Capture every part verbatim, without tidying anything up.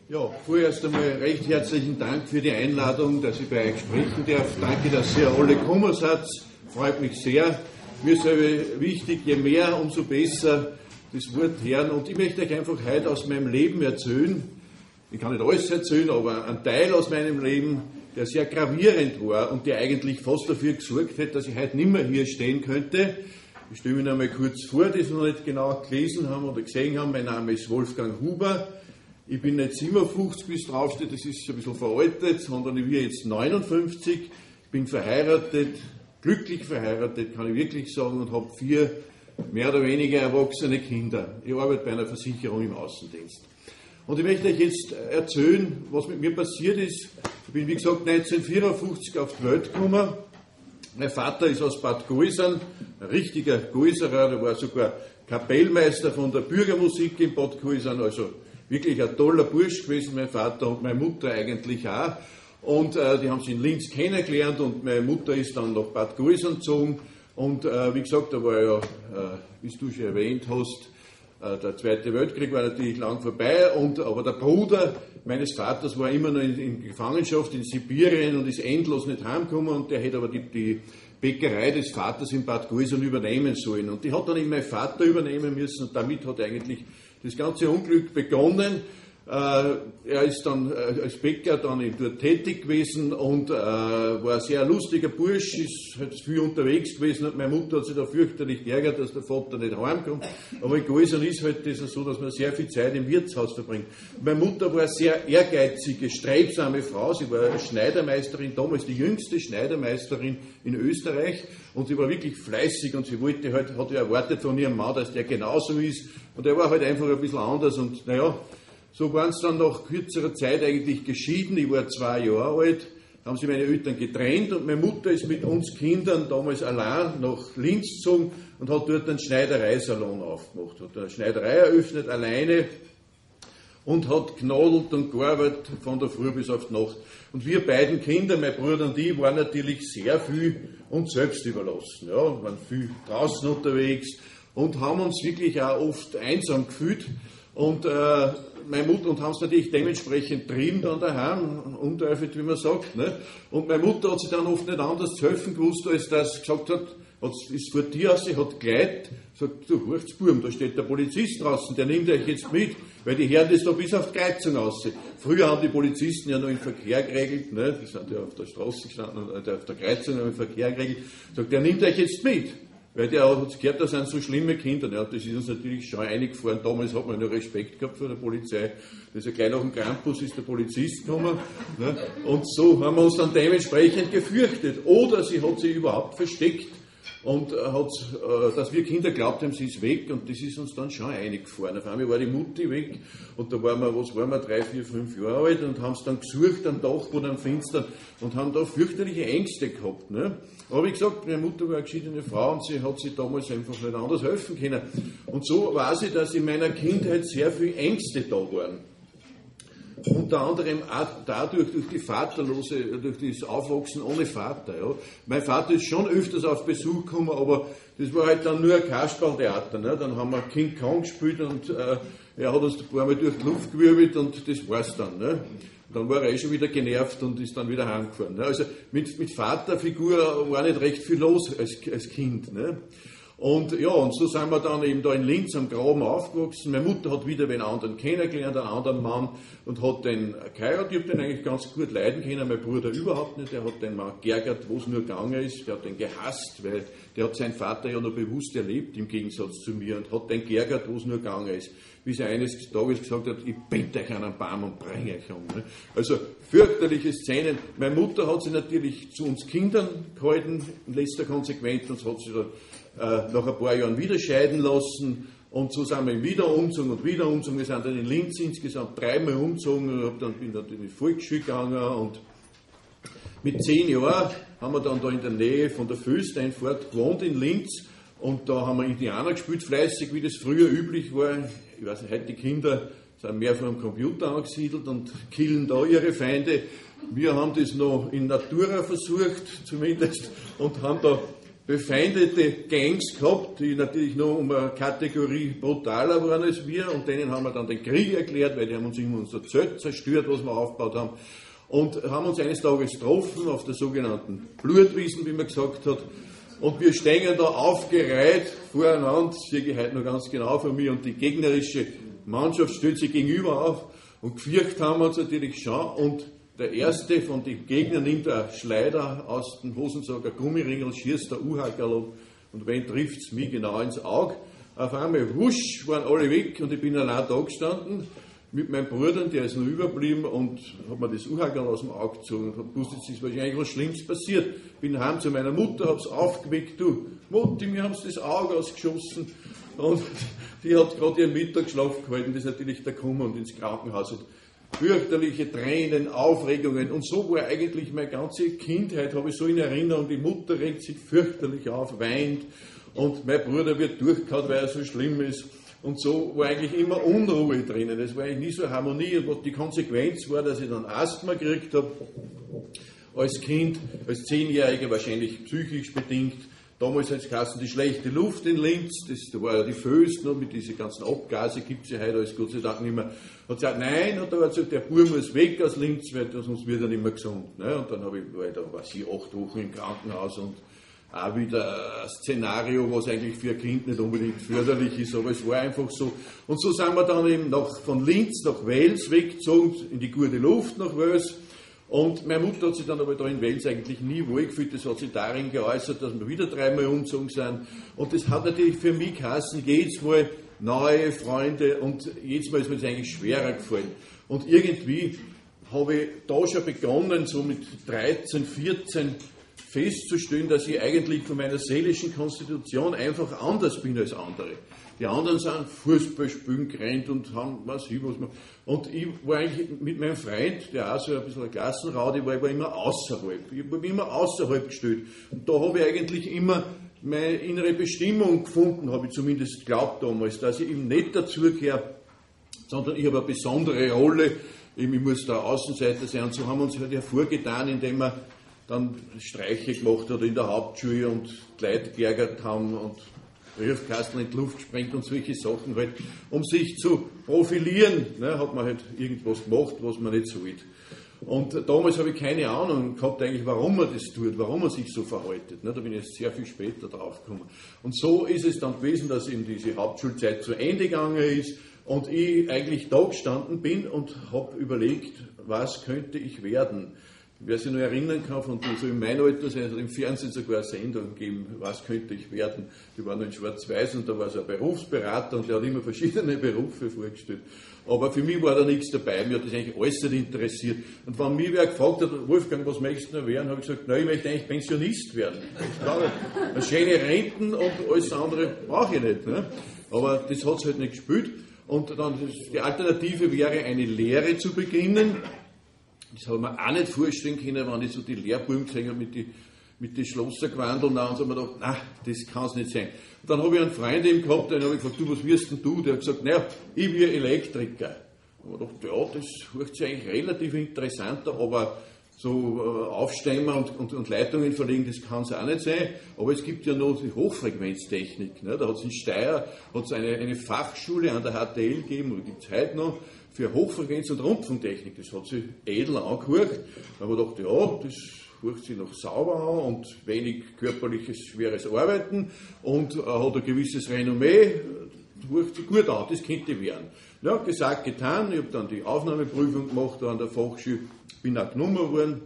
Ja, vorerst einmal recht herzlichen Dank für die Einladung, dass ich bei euch sprechen darf. Danke, dass ihr alle gekommen seid. Freut mich sehr. Mir ist aber wichtig, je mehr, umso besser das Wort hören. Und ich möchte euch einfach heute aus meinem Leben erzählen. Ich kann nicht alles erzählen, aber einen Teil aus meinem Leben, der sehr gravierend war und der eigentlich fast dafür gesorgt hat, dass ich heute nicht mehr hier stehen könnte. Ich stelle mich noch einmal kurz vor, die es noch nicht genau gelesen haben oder gesehen haben. Mein Name ist Wolfgang Huber. Ich bin nicht siebenundfünfzig, bis draufsteht, das ist ein bisschen veraltet, sondern ich bin jetzt neunundfünfzig. Ich bin verheiratet, glücklich verheiratet, kann ich wirklich sagen, und habe vier mehr oder weniger erwachsene Kinder. Ich arbeite bei einer Versicherung im Außendienst. Und ich möchte euch jetzt erzählen, was mit mir passiert ist. Ich bin, wie gesagt, neunzehnhundertvierundfünfzig auf die Welt gekommen. Mein Vater ist aus Bad Gäusern, ein richtiger Gäuserer, der war sogar Kapellmeister von der Bürgermusik in Bad Gäusern, also wirklich ein toller Bursch gewesen, mein Vater und meine Mutter eigentlich auch. Und äh, die haben sich in Linz kennengelernt und meine Mutter ist dann nach Bad Gäusern gezogen. Und äh, wie gesagt, da war ja, äh, wie du schon erwähnt hast, äh, der Zweite Weltkrieg war natürlich lang vorbei. Und, aber der Bruder meines Vaters war immer noch in, in Gefangenschaft in Sibirien und ist endlos nicht heimgekommen. Und der hätte aber die, die Bäckerei des Vaters in Bad Gäusern übernehmen sollen. Und die hat dann eben mein Vater übernehmen müssen und damit hat eigentlich das ganze Unglück begonnen. Äh, er ist dann äh, als Bäcker dann dort tätig gewesen und äh, war ein sehr lustiger Bursch, ist halt viel unterwegs gewesen und meine Mutter hat sich da fürchterlich geärgert, dass der Vater nicht heimkommt. Aber in Gäusern ist halt das so, dass man sehr viel Zeit im Wirtshaus verbringt. Meine Mutter war eine sehr ehrgeizige, strebsame Frau. Sie war eine Schneidermeisterin, damals die jüngste Schneidermeisterin in Österreich, und sie war wirklich fleißig und sie wollte halt, hat ja erwartet von ihrem Mann, dass der genauso ist, und er war halt einfach ein bisschen anders und naja, so waren es dann nach kürzerer Zeit eigentlich geschieden. Ich war zwei Jahre alt, haben sich meine Eltern getrennt und meine Mutter ist mit uns Kindern damals allein nach Linz gezogen und hat dort einen Schneidereisalon aufgemacht, hat eine Schneiderei eröffnet, alleine, und hat genadelt und gearbeitet von der Früh bis auf die Nacht. Und wir beiden Kinder, mein Bruder und ich, waren natürlich sehr viel uns selbst überlassen. Ja, waren viel draußen unterwegs und haben uns wirklich auch oft einsam gefühlt. Und äh, meine Mutter, und haben es natürlich dementsprechend drin dann daheim, unteufelt, wie man sagt. Ne? Und meine Mutter hat sich dann oft nicht anders zu helfen gewusst, als dass sie gesagt hat, hat ist vor dir aus, sie hat Gleit, sagt, du Hurchtsburm, da steht der Polizist draußen, der nimmt euch jetzt mit, weil die Herren ist da bis auf die Kreuzung raus. Früher haben die Polizisten ja noch im Verkehr geregelt, ne? Die sind ja auf der Straße gestanden, und auf der Kreuzung haben im Verkehr geregelt, sagt, der nimmt euch jetzt mit. Weil der hat gehört, da sind so schlimme Kinder. Ja, das ist uns natürlich schon eingefahren. Damals hat man ja Respekt gehabt vor der Polizei. Das ist ja gleich nach dem Krampus ist der Polizist gekommen. Ne? Und so haben wir uns dann dementsprechend gefürchtet. Oder sie hat sich überhaupt versteckt und hat, äh, dass wir Kinder glaubt haben, sie ist weg, und das ist uns dann schon eingefahren. Auf einmal war die Mutti weg und da waren wir, was waren wir, drei, vier, fünf Jahre alt und haben es dann gesucht am Dachboden, am Fenster und haben da fürchterliche Ängste gehabt. Ne? Aber wie gesagt, meine Mutter war eine geschiedene Frau und sie hat sich damals einfach nicht anders helfen können. Und so weiß ich, dass in meiner Kindheit sehr viele Ängste da waren. Unter anderem auch dadurch, durch die Vaterlose, durch das Aufwachsen ohne Vater. Ja. Mein Vater ist schon öfters auf Besuch gekommen, aber das war halt dann nur ein Kasperltheater. Ne. Dann haben wir King Kong gespielt und äh, er hat uns ein paar Mal durch die Luft gewirbelt und das war's dann. Ne. Dann war er eh schon wieder genervt und ist dann wieder heimgefahren. Ne. Also mit, mit Vaterfigur war nicht recht viel los als, als Kind. Ne. Und ja, und so sind wir dann eben da in Linz am Graben aufgewachsen. Meine Mutter hat wieder einen anderen kennengelernt, einen anderen Mann, und hat den geheiratet. Ich habe den eigentlich ganz gut leiden können, mein Bruder überhaupt nicht. Der hat den mal geärgert, wo es nur gegangen ist. Der hat den gehasst, weil der hat seinen Vater ja noch bewusst erlebt, im Gegensatz zu mir, und hat den geärgert, wo es nur gegangen ist. Bis er eines Tages gesagt hat, ich bind euch an einen Baum und bringe euch um. Also fürchterliche Szenen. Meine Mutter hat sich natürlich zu uns Kindern gehalten, in letzter Konsequenz, und hat sich dann äh, nach ein paar Jahren wieder scheiden lassen. Und so sind wir wieder umgezogen und wieder umgezogen. Wir sind dann in Linz insgesamt dreimal umgezogen. Ich dann, bin dann in die Volksschule gegangen, und mit zehn Jahren haben wir dann da in der Nähe von der Fösteinfahrt gewohnt in Linz. Und da haben wir Indianer gespielt, fleißig, wie das früher üblich war. Ich weiß nicht, heute die Kinder sind mehr vor dem Computer angesiedelt und killen da ihre Feinde. Wir haben das noch in Natura versucht, zumindest, und haben da befeindete Gangs gehabt, die natürlich noch um eine Kategorie brutaler waren als wir, und denen haben wir dann den Krieg erklärt, weil die haben uns immer unser Zelt zerstört, was wir aufgebaut haben, und haben uns eines Tages getroffen auf der sogenannten Blutwiesen, wie man gesagt hat, und wir stehen da aufgereiht voreinander, sehe ich heute noch ganz genau von mir, und die gegnerische Mannschaft stellt sich gegenüber auf, und gefürchtet haben wir uns natürlich schon, und der erste von den Gegnern nimmt einen Schleider aus dem Hosensack, ein Gummiringel, schießt der U-Hackerl, und wen trifft es mich genau ins Auge? Auf einmal, wusch, waren alle weg, und ich bin allein da gestanden mit meinem Bruder, der ist noch überblieben, und hat mir das U-Hackerl aus dem Auge gezogen und hat gewusst, jetzt ist wahrscheinlich was Schlimmes passiert. Bin heim zu meiner Mutter, hab's aufgeweckt, du, Mutti, mir haben's das Auge ausgeschossen, und die hat gerade ihren Mittagsschlaf gehalten, das ist natürlich der Kummer, und ins Krankenhaus. Und fürchterliche Tränen, Aufregungen, und so war eigentlich meine ganze Kindheit, habe ich so in Erinnerung, die Mutter regt sich fürchterlich auf, weint, und mein Bruder wird durchgehauen, weil er so schlimm ist, und so war eigentlich immer Unruhe drinnen, es war eigentlich nie so Harmonie, und was die Konsequenz war, dass ich dann Asthma gekriegt habe, als Kind, als Zehnjähriger, wahrscheinlich psychisch bedingt. Damals hat es geheißen, die schlechte Luft in Linz, das, da war ja die Föst noch, mit diesen ganzen Abgase, gibt es ja heute alles Gott sei Dank nicht mehr. Hat gesagt, nein, hat er gesagt, der Bub muss weg aus Linz, weil sonst wird er nicht mehr gesund. Ne? Und dann habe ich, war ich da, war ich acht Wochen im Krankenhaus, und auch wieder ein Szenario, was eigentlich für ein Kind nicht unbedingt förderlich ist, aber es war einfach so. Und so sind wir dann eben nach, von Linz nach Wels weggezogen, in die gute Luft nach Wels. Und meine Mutter hat sich dann aber da in Wels eigentlich nie wohlgefühlt, das hat sich darin geäußert, dass wir wieder dreimal umgezogen sind. Und das hat natürlich für mich geheißen, jedes Mal neue Freunde, und jedes Mal ist mir das eigentlich schwerer gefallen. Und irgendwie habe ich da schon begonnen, so mit dreizehn, vierzehn, festzustellen, dass ich eigentlich von meiner seelischen Konstitution einfach anders bin als andere. Die anderen sind Fußball spielen gerannt und haben, was ich, was man. Und ich war eigentlich mit meinem Freund, der auch so ein bisschen ein Klassenraudi war, ich war immer außerhalb. Ich habe mich immer außerhalb gestellt. Und da habe ich eigentlich immer meine innere Bestimmung gefunden, habe ich zumindest geglaubt damals, dass ich eben nicht dazugehöre, sondern ich habe eine besondere Rolle, ich muss da Außenseiter sein. Und so haben wir uns halt hervorgetan, indem wir dann Streiche gemacht hat in der Hauptschule und die Leute geärgert haben und Briefkasten in die Luft gesprengt und solche Sachen halt, um sich zu profilieren, ne, hat man halt irgendwas gemacht, was man nicht sollte. Und damals habe ich keine Ahnung gehabt eigentlich, warum man das tut, warum man sich so verhaltet. Ne, da bin ich jetzt sehr viel später drauf gekommen. Und so ist es dann gewesen, dass eben diese Hauptschulzeit zu Ende gegangen ist und ich eigentlich da gestanden bin und habe überlegt, was könnte ich werden. Wer sich noch erinnern kann, von so in meinem Alter, es hat im Fernsehen sogar eine Sendung gegeben, was könnte ich werden, die waren in schwarz-weiß, und da war so ein Berufsberater, und der hat immer verschiedene Berufe vorgestellt. Aber für mich war da nichts dabei, mir hat das eigentlich alles nicht interessiert. Und wenn mich wer gefragt hat, Wolfgang, was möchtest du noch werden, habe ich gesagt, nein, ich möchte eigentlich Pensionist werden. Eine schöne Renten und alles andere brauche ich nicht. Ne? Aber das hat es halt nicht gespielt. Und dann die Alternative wäre, eine Lehre zu beginnen. Das habe ich mir auch nicht vorstellen können, wenn ich so die Lehrbuben gesehen habe mit den mit die Schlosserquandeln, und so habe ich mir gedacht, nein, das kann es nicht sein. Und dann habe ich einen Freund eben gehabt, den habe ich gefragt, du, was wirst denn du? Der hat gesagt, naja, ich bin Elektriker. Und ich dachte, ja, das hört sich eigentlich relativ interessant an, aber so äh, Aufstemmer und, und, und Leitungen verlegen, das kann es auch nicht sein. Aber es gibt ja noch die Hochfrequenztechnik. Ne? Da hat es in Steyr hat's eine, eine Fachschule an der H T L gegeben, oder gibt es heute noch, für Hochfrequenz- und Rundfunktechnik. Das hat sich edel angehört. Da habe ich gedacht, ja, das hört sich noch sauber an und wenig körperliches, schweres Arbeiten und äh, hat ein gewisses Renommee. Das hört sich gut an, das könnte werden. Ja, gesagt, getan. Ich habe dann die Aufnahmeprüfung gemacht an der Fachschule, bin auch genommen worden.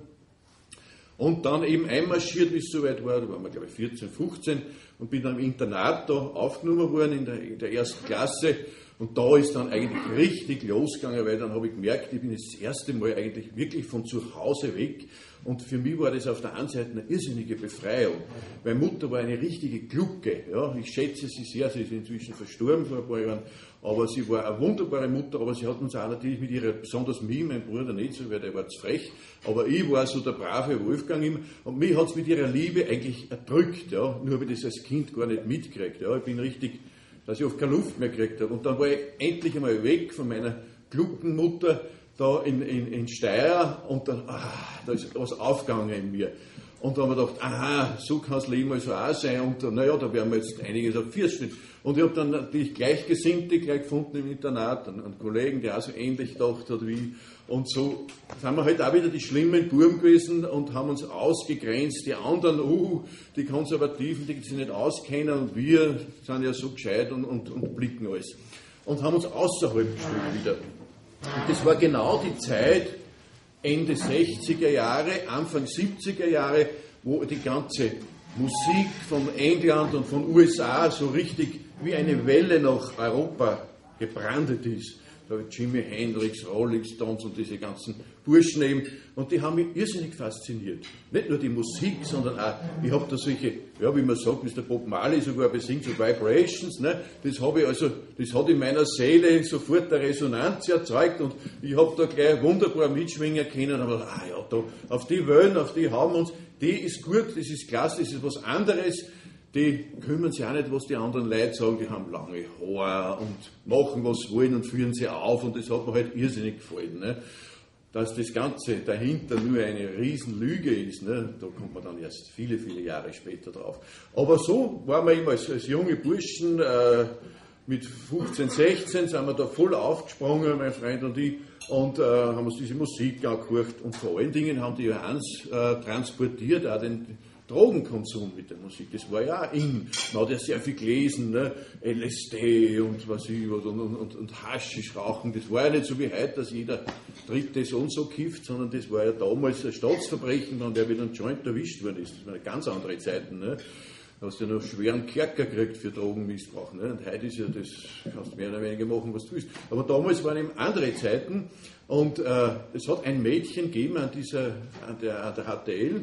Und dann eben einmarschiert, bis es soweit war, da waren wir glaube ich vierzehn, fünfzehn, und bin dann im Internat da aufgenommen worden in der, in der ersten Klasse. Und da ist dann eigentlich richtig losgegangen, weil dann habe ich gemerkt, ich bin jetzt das erste Mal eigentlich wirklich von zu Hause weg. Und für mich war das auf der einen Seite eine irrsinnige Befreiung. Meine Mutter war eine richtige Glucke. Ja, ich schätze sie sehr, sie ist inzwischen verstorben vor ein paar Jahren. Aber sie war eine wunderbare Mutter, aber sie hat uns auch natürlich mit ihrer, besonders mich, mein Bruder nicht so, weil der war zu frech. Aber ich war so der brave Wolfgang immer. Und mich hat es mit ihrer Liebe eigentlich erdrückt. Ja. Nur habe ich das als Kind gar nicht mitgekriegt. Ja. Ich bin richtig, dass ich oft keine Luft mehr gekriegt habe. Und dann war ich endlich einmal weg von meiner klugen Mutter da in, in, in Steyr, und dann, ah, da ist was aufgegangen in mir. Und da haben wir gedacht, aha, so kann das Leben also auch sein. Und naja, da werden wir jetzt einiges auf vier stellen. Und ich habe dann natürlich Gleichgesinnte gleich gefunden im Internat, einen, einen Kollegen, der auch so ähnlich gedacht hat wie ich. Und so sind wir halt auch wieder die schlimmen Buben gewesen und haben uns ausgegrenzt. Die anderen, uh, die Konservativen, die sich nicht auskennen, und wir sind ja so gescheit und, und, und blicken alles. Und haben uns außerhalb gestellt wieder. Und das war genau die Zeit, Ende sechziger Jahre, Anfang siebziger Jahre, wo die ganze Musik von England und von U S A so richtig wie eine Welle nach Europa gebrandet ist. Da habe ich Jimi Hendrix, Rolling Stones und diese ganzen Burschen eben. Und die haben mich irrsinnig fasziniert. Nicht nur die Musik, sondern auch, ich habe da solche, ja, wie man sagt, Mister Bob Marley sogar besingt, so Vibrations, ne? Das habe ich also, das hat in meiner Seele sofort eine Resonanz erzeugt und ich habe da gleich wunderbar mitschwingen können, aber ah ja, da, auf die Wellen, auf die haben wir uns, die ist gut, das ist klasse, das ist was anderes. Die kümmern sich auch nicht, was die anderen Leute sagen, die haben lange Haare und machen, was wollen und führen sie auf und das hat mir halt irrsinnig gefallen. Ne? Dass das Ganze dahinter nur eine Riesenlüge ist, ne? Da kommt man dann erst viele, viele Jahre später drauf. Aber so waren wir immer als, als junge Burschen, äh, mit fünfzehn, sechzehn sind wir da voll aufgesprungen, mein Freund und ich, und äh, haben uns diese Musik angehört und vor allen Dingen haben die ja eins äh, transportiert, auch den Drogenkonsum mit der Musik, das war ja auch in. Man hat ja sehr viel gelesen, ne? L S D und was ich was und, und, und Haschisch rauchen, das war ja nicht so wie heute, dass jeder Dritte so und so kifft, sondern das war ja damals ein Staatsverbrechen, wenn der wieder ein Joint erwischt worden ist. Das waren ganz andere Zeiten. Ne? Da hast du ja noch schweren Kerker gekriegt für Drogenmissbrauch. Ne? Und heute ist ja das, kannst du mehr oder weniger machen, was du willst. Aber damals waren eben andere Zeiten und äh, es hat ein Mädchen gegeben an, dieser, an, der, an der H T L,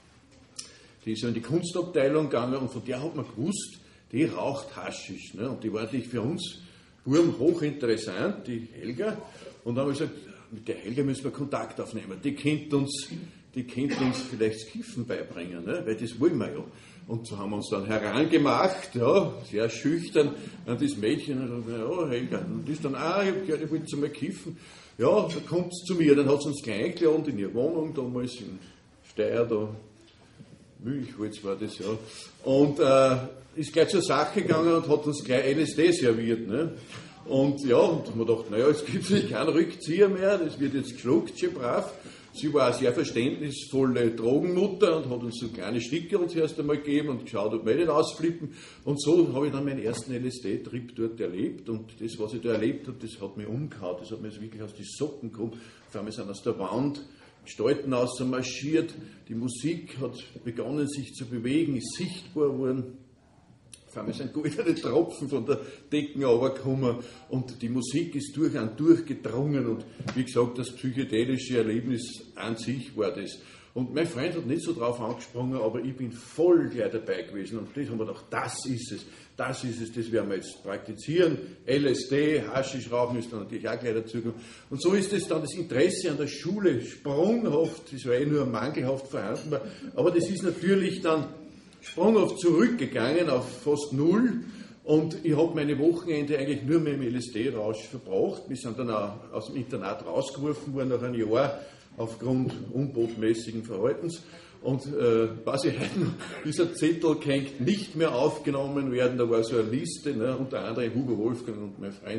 die ist so in die Kunstabteilung gegangen und von der hat man gewusst, die raucht Haschisch. Ne? Und die war natürlich für uns Buben hochinteressant, die Helga. Und dann haben wir gesagt, mit der Helga müssen wir Kontakt aufnehmen. Die kennt uns, die kennt uns vielleicht das Kiffen beibringen, ne? Weil das wollen wir ja. Und so haben wir uns dann herangemacht, ja, sehr schüchtern, an das Mädchen. Und dann, ja, Helga. Und die ist dann, ah, ich habe gehört, ich wollte zu mal kiffen. Ja, da kommt sie zu mir. Dann hat sie uns gleich eingeladen in ihre Wohnung, damals in Steyr, da. Milchholz war das, ja. Und äh, ist gleich zur Sache gegangen und hat uns gleich L S D serviert. Ne? Und ja, und haben wir gedacht, naja, es gibt sich keinen Rückzieher mehr, das wird jetzt geschluckt, schon brav. Sie war eine sehr verständnisvolle Drogenmutter und hat uns so kleine Stickerl zuerst einmal gegeben und geschaut, ob wir nicht ausflippen. Und so habe ich dann meinen ersten L S D-Trip dort erlebt. Und das, was ich da erlebt habe, das hat mich umgehauen, das hat mich wirklich aus die Socken gekommen. Vor allem sind aus der Wand Gestalten ausmarschiert, die Musik hat begonnen sich zu bewegen, ist sichtbar geworden. Vor allem sind goldene Tropfen von der Decken runtergekommen und die Musik ist durch und durch gedrungen und wie gesagt, das psychedelische Erlebnis an sich war das. Und mein Freund hat nicht so drauf angesprungen, aber ich bin voll gleich dabei gewesen und das haben wir gedacht, das ist es, das ist es, das werden wir jetzt praktizieren. L S D, Haschisch rauchen ist dann natürlich auch gleich dazugekommen. Und so ist es dann das Interesse an der Schule sprunghaft, das war eh nur mangelhaft vorhanden, aber das ist natürlich dann sprunghaft zurückgegangen auf fast null. Und ich habe meine Wochenende eigentlich nur mit dem L S D-Rausch verbracht. Wir sind dann auch aus dem Internat rausgeworfen worden nach einem Jahr aufgrund unbotmäßigen Verhaltens. Und äh, was ich heute noch, dieser Zettel kann nicht mehr aufgenommen werden. Da war so eine Liste, ne, unter anderem Hugo Wolfgang und mein Freund,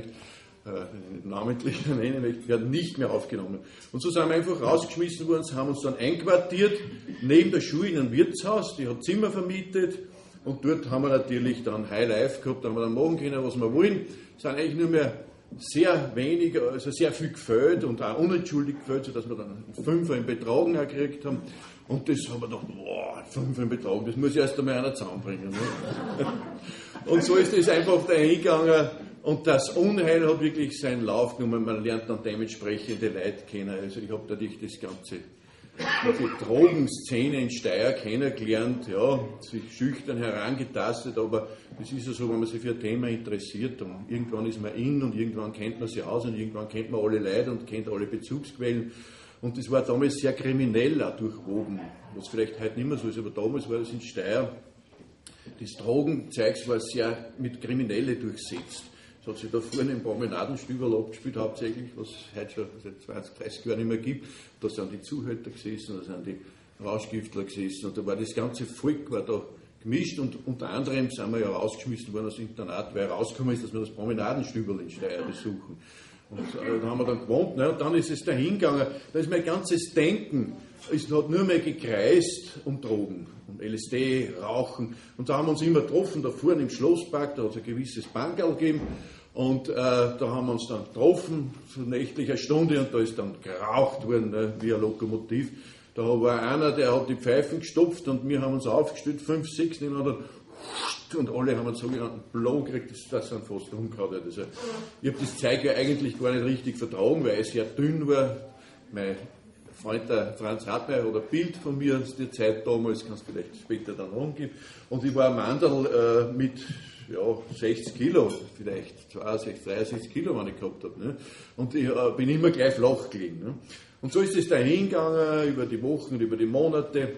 äh, namentlich nennen möchte, werden nicht mehr aufgenommen. Und so sind wir einfach rausgeschmissen worden, haben uns dann einquartiert, neben der Schule in einem Wirtshaus, die hat Zimmer vermietet. Und dort haben wir natürlich dann High Life gehabt, da haben wir dann machen können, was wir wollen. Es sind eigentlich nur mehr sehr wenig, also sehr viel gefällt und auch unentschuldigt gefällt, sodass wir dann einen Fünfer im Betragen auch gekriegt haben. Und das haben wir gedacht, boah, Fünfer im Betragen, das muss erst einmal einer zusammenbringen. Ne? Und so ist es einfach dahin gegangen. Und das Unheil hat wirklich seinen Lauf genommen. Man lernt dann dementsprechende Leute kennen. Also ich habe natürlich das Ganze, die Drogenszene in Steyr kennengelernt, ja, sich schüchtern herangetastet, aber das ist ja so, wenn man sich für ein Thema interessiert, und irgendwann ist man in und irgendwann kennt man sich aus und irgendwann kennt man alle Leute und kennt alle Bezugsquellen. Und das war damals sehr kriminell auch durchwoben, was vielleicht heute nicht mehr so ist, aber damals war das in Steyr, das Drogenzeugs war sehr mit Kriminelle durchsetzt. Das hat sich da vorne im Promenadenstüberl abgespielt, hauptsächlich, was es heute schon seit zwanzig, dreißig Jahren nicht mehr gibt. Da sind die Zuhälter gesessen, da sind die Rauschgiftler gesessen und da war das ganze Volk war da gemischt und unter anderem sind wir ja rausgeschmissen worden aus dem Internat, weil rausgekommen ist, dass wir das Promenadenstüberl in Steyr besuchen. Und äh, da haben wir dann gewohnt, ne? Und dann ist es dahin gegangen, da ist mein ganzes Denken, es hat nur mehr gekreist um Drogen, um L S D, Rauchen. Und da haben wir uns immer getroffen, da vorne im Schlosspark, da hat es ein gewisses Bankerl gegeben. Und äh, da haben wir uns dann getroffen, so nächtlich eine Stunde, und da ist dann geraucht worden, ne? Wie ein Lokomotiv. Da war einer, der hat die Pfeifen gestopft und wir haben uns aufgestellt, fünf, sechs nebeneinander. Und alle haben einen sogenannten Blow gekriegt, das, das sind fast umgehauen. Also, ich habe das Zeug ja eigentlich gar nicht richtig vertragen, weil es sehr dünn war. Mein Freund, der Franz Hartmeier, hat ein Bild von mir aus der Zeit damals, kannst du vielleicht später dann rumgeben. Und ich war ein Mandel äh, mit ja, sechzig Kilo, vielleicht zweiundsechzig, dreiundsechzig Kilo, wenn ich gehabt habe. Ne? Und ich äh, bin immer gleich flach gelegen. Ne? Und so ist es dahin gegangen, über die Wochen, über die Monate.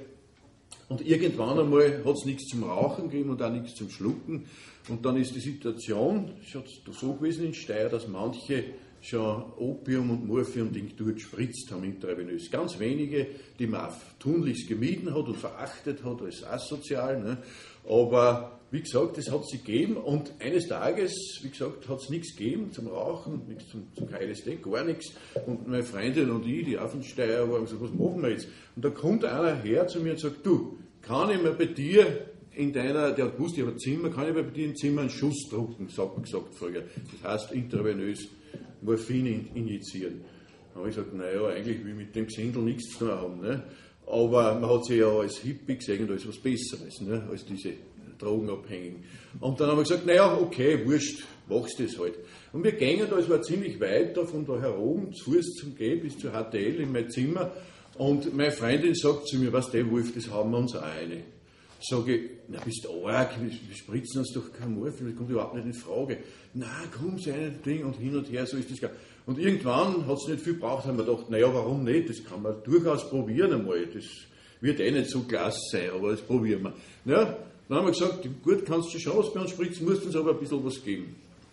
Und irgendwann einmal hat es nichts zum Rauchen gegeben und auch nichts zum Schlucken. Und dann ist die Situation schon so gewesen in Steyr, dass manche schon Opium- und Morphium-Tinktur gespritzt haben intravenös. Ganz wenige, die man auch tunlichst gemieden hat und verachtet hat als asozial. Ne? Aber wie gesagt, das hat es gegeben und eines Tages, wie gesagt, hat es nichts gegeben zum Rauchen, nichts zum, zum L S D, gar nichts. Und meine Freundin und ich, die auch von Steyr waren, haben gesagt, was machen wir jetzt? Und da kommt einer her zu mir und sagt, du, kann ich mir bei dir in deiner, der hat gewusst, ich habe ein Zimmer, kann ich mir bei dir im Zimmer einen Schuss drucken, sagt man gesagt früher. Das heißt intravenös Morphin injizieren. Da habe ich gesagt, naja, eigentlich will ich mit dem Gesindel nichts zu tun haben. Ne? Aber man hat sich ja als Hippie gesehen und als was Besseres, ne? Als diese Drogenabhängigen. Und dann haben wir gesagt, naja, okay, wurscht, machst du das halt. Und wir gingen da, es war ziemlich weit da von da herum, zu Fuß zum Gehen bis zur H T L in mein Zimmer. Und meine Freundin sagt zu mir, was der Wolf, das haben wir uns auch eine. Sage ich, na bist du arg, wir spritzen uns doch kein Morphin, das kommt überhaupt nicht in Frage. Na komm, so ein Ding und hin und her, so ist das gar. Und irgendwann hat es nicht viel gebraucht, haben wir gedacht, naja, warum nicht, das kann man durchaus probieren einmal, das wird eh nicht so klasse sein, aber das probieren wir. Ja, dann haben wir gesagt, gut, kannst du schon was bei uns spritzen, musst uns aber ein bisschen was geben.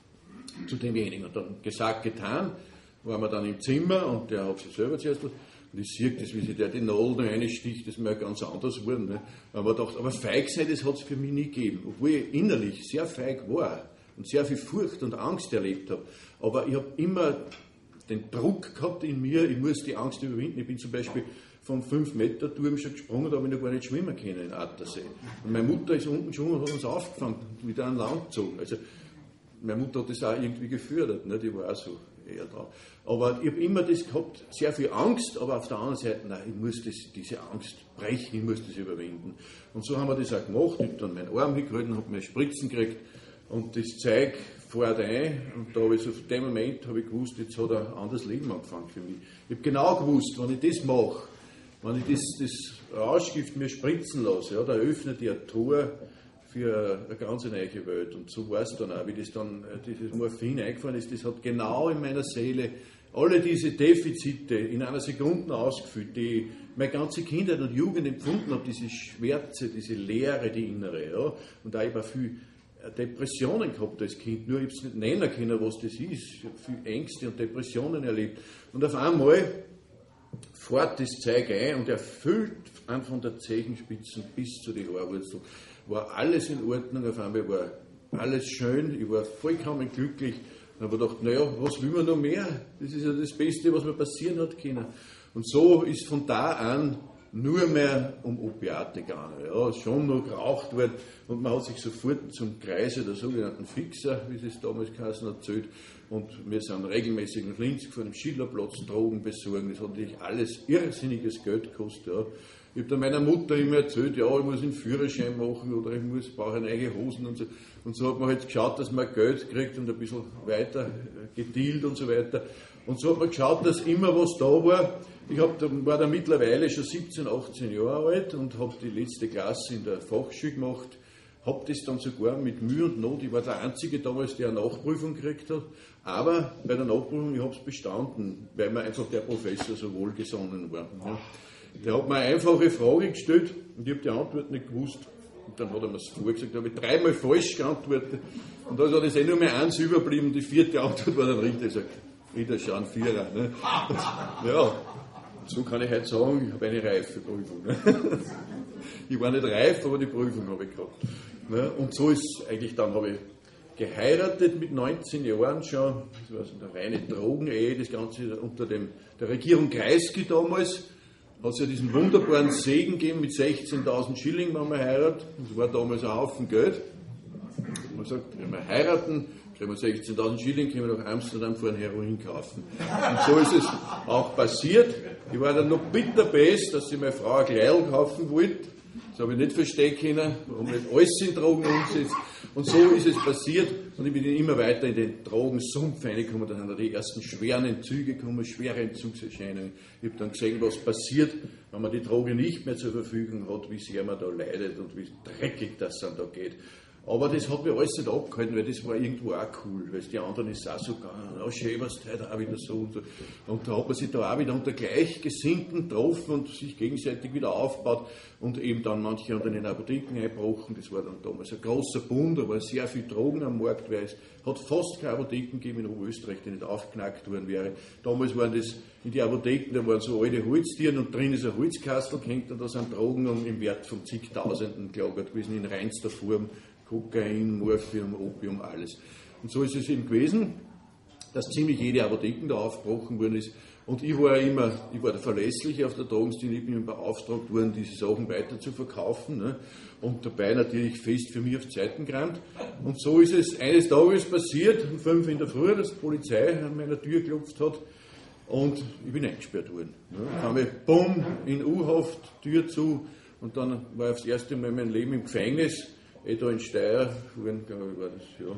Zu demjenigen. Und dann gesagt, getan, waren wir dann im Zimmer und der hat sich selber zuerst, und ich sehe das, wie sich der die Nadel da reinsticht, das ist mir ganz anders geworden. Ne? Aber ich dachte, aber feig sein, das hat es für mich nie gegeben. Obwohl ich innerlich sehr feig war und sehr viel Furcht und Angst erlebt habe. Aber ich habe immer den Druck gehabt in mir, ich muss die Angst überwinden. Ich bin zum Beispiel vom fünf Meter Turm schon gesprungen, da habe ich noch gar nicht schwimmen können in Attersee. Und meine Mutter ist unten geschwommen und hat uns aufgefangen und wieder an Land gezogen. Also, meine Mutter hat das auch irgendwie gefördert, ne? Die war auch so eher dran. Aber ich habe immer das gehabt, sehr viel Angst, aber auf der anderen Seite, nein, ich muss das, diese Angst brechen, ich muss das überwinden. Und so haben wir das auch gemacht. Ich habe dann meinen Arm hingekriegt und habe mir Spritzen gekriegt und das Zeug fährt ein. Und da habe ich so, von dem Moment habe ich gewusst, jetzt hat ein anderes Leben angefangen für mich. Ich habe genau gewusst, wenn ich das mache, wenn ich das, das Rauschgift mir spritzen lasse, ja, da öffnet ich ein Tor für eine ganz neue Welt. Und so war es dann auch, wie das dann, dieses Morphin eingefahren ist, das hat genau in meiner Seele alle diese Defizite in einer Sekunde ausgefüllt, die ich meine ganze Kindheit und Jugend empfunden habe, diese Schwärze, diese Leere, die innere. Ja. Und da habe ich auch viel Depressionen gehabt als Kind, nur ich habe es nicht nennen können, was das ist. Ich habe viel Ängste und Depressionen erlebt. Und auf einmal fährt das Zeug ein und erfüllt an von der Zehenspitzen bis zu den Haarwurzeln. War alles in Ordnung, auf einmal war alles schön, ich war vollkommen glücklich. Dann habe ich gedacht, naja, was will man noch mehr? Das ist ja das Beste, was mir passieren hat können. Und so ist von da an nur mehr um Opiate gegangen. Ja, schon noch geraucht worden und man hat sich sofort zum Kreise der sogenannten Fixer, wie es damals geheißen hat, erzählt. Und wir sind regelmäßig nach Linz gefahren, am Schillerplatz Drogen besorgen. Das hat natürlich alles irrsinniges Geld gekostet. Ja. Ich habe dann meiner Mutter immer erzählt, ja, ich muss einen Führerschein machen oder ich muss, brauche eine eigene Hosen und so. Und so hat man halt geschaut, dass man Geld kriegt und ein bisschen weiter gedealt und so weiter. Und so hat man geschaut, dass immer was da war. Ich hab, war da mittlerweile schon siebzehn, achtzehn Jahre alt und habe die letzte Klasse in der Fachschule gemacht. Habe das dann sogar mit Mühe und Not, ich war der Einzige damals, der eine Nachprüfung gekriegt hat. Aber bei der Nachprüfung, ich habe es bestanden, weil mir einfach der Professor so wohlgesonnen war. Der hat mir eine einfache Frage gestellt und ich habe die Antwort nicht gewusst. Und dann hat er mir das vorgesagt, da habe ich dreimal falsch geantwortet. Und da ist eh nur mehr eins überblieben, die vierte Antwort war dann richtig. Ich sage, wieder schauen, Vierer. Ne? Ja. so kann ich heute sagen, ich habe eine reife Prüfung. Ne? Ich war nicht reif, aber die Prüfung habe ich gehabt. Ne? Und so ist eigentlich dann, habe ich geheiratet mit neunzehn Jahren schon, das war so eine reine Drogenehe, das Ganze unter dem, der Regierung Kreisky damals, hat es ja diesen wunderbaren Segen gegeben mit sechzehntausend Schilling, wenn man heiratet, das war damals ein Haufen Geld. Man sagt, wenn wir heiraten, kriegen wir sechzehntausend Schilling, können wir nach Amsterdam fahren, Heroin kaufen. Und so ist es auch passiert. Ich war dann noch bitterbest, dass ich meine Frau ein Kleidl kaufen wollte. Das habe ich nicht verstehen können, warum nicht alles in Drogen umsetzt. Und so ist es passiert und ich bin immer weiter in den Drogensumpf reingekommen. Dann haben die ersten schweren Entzüge gekommen, schwere Entzugserscheinungen. Ich habe dann gesehen, was passiert, wenn man die Droge nicht mehr zur Verfügung hat, wie sehr man da leidet und wie dreckig das dann da geht. Aber das hat mich alles nicht abgehalten, weil das war irgendwo auch cool, weil die anderen ist auch so gegangen, oh schön, was heute auch wieder so und so. Und da hat man sich da auch wieder unter Gleichgesinnten getroffen und sich gegenseitig wieder aufgebaut und eben dann manche an den Apotheken eingebrochen. Das war dann damals ein großer Bund, da war sehr viel Drogen am Markt, weil es hat fast keine Apotheken gegeben in Oberösterreich, die nicht aufgeknackt worden wäre. Damals waren das in die Apotheken, da waren so alte Holztieren und drin ist ein Holzkastel gehängt und da sind Drogen im Wert von zigtausenden gelagert gewesen, in reinster Form. Kokain, Morphium, Opium, alles. Und so ist es eben gewesen, dass ziemlich jede Apotheken da aufgebrochen worden ist. Und ich war immer, ich war der Verlässliche auf der Drogenszene, ich bin immer beauftragt worden, diese Sachen weiter zu verkaufen. Ne? Und dabei natürlich fest für mich auf Zeiten gerammt. Und so ist es eines Tages passiert, um fünf in der Früh, dass die Polizei an meiner Tür geklopft hat. Und ich bin eingesperrt worden. Ne? Ich kam ich, bumm, in U-Haft, Tür zu. Und dann war ich das erste Mal in meinem Leben im Gefängnis. Eh da in Steyr, vorhin, glaube ich, war das, ja.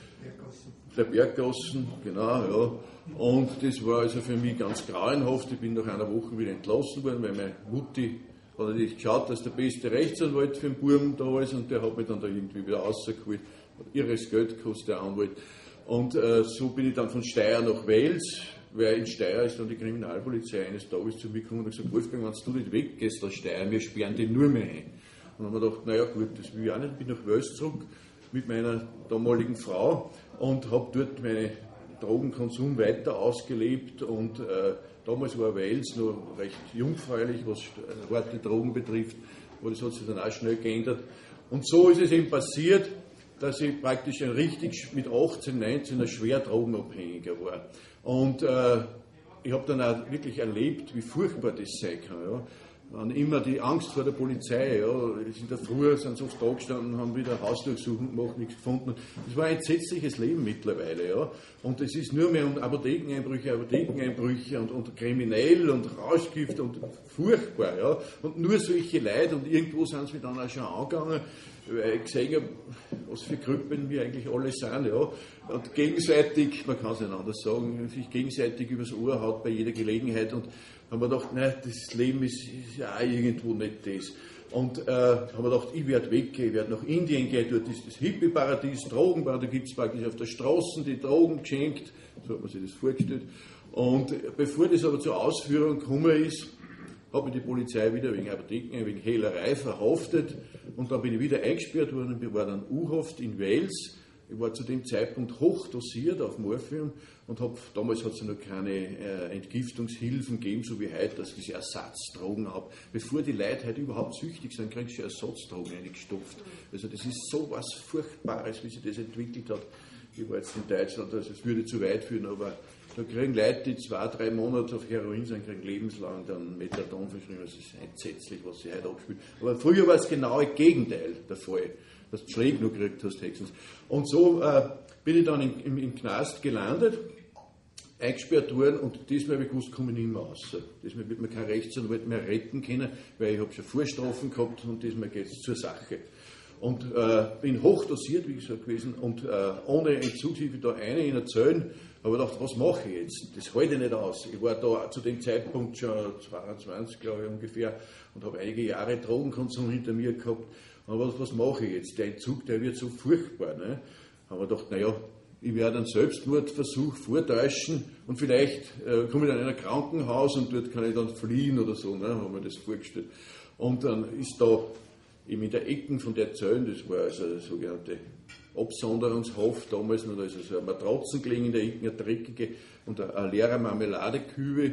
Der Berggassen, genau, ja. Und das war also für mich ganz grauenhaft. Ich bin nach einer Woche wieder entlassen worden, weil meine Mutti hat natürlich geschaut, dass der beste Rechtsanwalt für den Buben da ist und der hat mich dann da irgendwie wieder rausgeholt. Hat irres Geld gekostet, der Anwalt. Und äh, so bin ich dann von Steyr nach Wels, weil in Steyr ist dann die Kriminalpolizei eines Tages zu mir gekommen und hat gesagt, Wolfgang, wenn du nicht weggehst aus Steyr, wir sperren dich nur mehr ein. Und dann haben wir gedacht, naja gut, das will ich auch nicht. Ich bin nach Wels zurück mit meiner damaligen Frau und habe dort meinen Drogenkonsum weiter ausgelebt. Und äh, damals war Wels noch recht jungfräulich, was äh, harte Drogen betrifft, aber das hat sich dann auch schnell geändert. Und so ist es eben passiert, dass ich praktisch ein richtig mit achtzehn, neunzehn ein schwer Drogenabhängiger war. Und äh, ich habe dann auch wirklich erlebt, wie furchtbar das sein kann. Ja. Dann immer die Angst vor der Polizei, ja, in der Früh sind sie oft da gestanden, haben wieder Hausdurchsuchung gemacht, nichts gefunden. Das war ein entsetzliches Leben mittlerweile, ja. Und es ist nur mehr um Apothekeneinbrüche, Apothekeneinbrüche und, und kriminell und Rauschgift und furchtbar, ja. Und nur solche Leute und irgendwo sind sie mir dann auch schon angegangen, weil ich gesehen habe, was für Krüppeln wir eigentlich alle sind, ja. Und gegenseitig, man kann es nicht anders sagen, sich gegenseitig übers Ohr haut bei jeder Gelegenheit und haben wir gedacht, nein, das Leben ist, ist ja auch irgendwo nicht das. Und äh, haben wir gedacht, ich werde weggehen, ich werde nach Indien gehen, dort ist das Hippie-Paradies, Drogenparadies, da gibt es praktisch auf der Straße die Drogen geschenkt, so hat man sich das vorgestellt. Und bevor das aber zur Ausführung gekommen ist, hat mich die Polizei wieder wegen Apotheken, wegen Hehlerei verhaftet und dann bin ich wieder eingesperrt worden und ich war dann U-Haft in Wels. Ich war zu dem Zeitpunkt hochdosiert auf Morphium und habe, damals hat es ja noch keine äh, Entgiftungshilfen gegeben, so wie heute, dass ich diese Ersatzdrogen habe. Bevor die Leute heute überhaupt süchtig sind, kriegst du Ersatzdrogen reingestopft. Also das ist so was Furchtbares, wie sich das entwickelt hat. Ich war jetzt in Deutschland, also es würde zu weit führen, aber da kriegen Leute, die zwei, drei Monate auf Heroin sind, kriegen lebenslang dann Methadon verschrieben. Das ist entsetzlich, was sie heute abspielt. Aber früher war das genaue Gegenteil der Fall. Dass du Schläge noch gekriegt hast, höchstens. Und so äh, bin ich dann im, im, im Knast gelandet, eingesperrt worden und diesmal habe ich gewusst, komme ich nicht mehr raus. Diesmal wird mir kein Rechtsanwalt mehr retten können, weil ich habe schon Vorstrafen gehabt und diesmal geht es zur Sache. Und äh, bin hochdosiert, wie gesagt, gewesen und äh, ohne Entzugshilfe da eine in der Zelle. Aber ich dachte, was mache ich jetzt? Das halte ich nicht aus. Ich war da zu dem Zeitpunkt schon zweiundzwanzig, glaube ich, ungefähr und habe einige Jahre Drogenkonsum hinter mir gehabt. Aber was, was mache ich jetzt? Der Entzug, der wird so furchtbar. Ne? Haben wir gedacht, naja, ich werde einen Selbstmordversuch vortäuschen und vielleicht äh, komme ich dann in ein Krankenhaus und dort kann ich dann fliehen oder so. Ne? Haben wir das vorgestellt. Und dann ist da eben in der Ecke von der Zelle, das war also eine sogenannte Absonderungshaft damals, noch, da ist also eine Matratzen gelegen in der Ecke, eine dreckige und eine leere Marmeladekübe.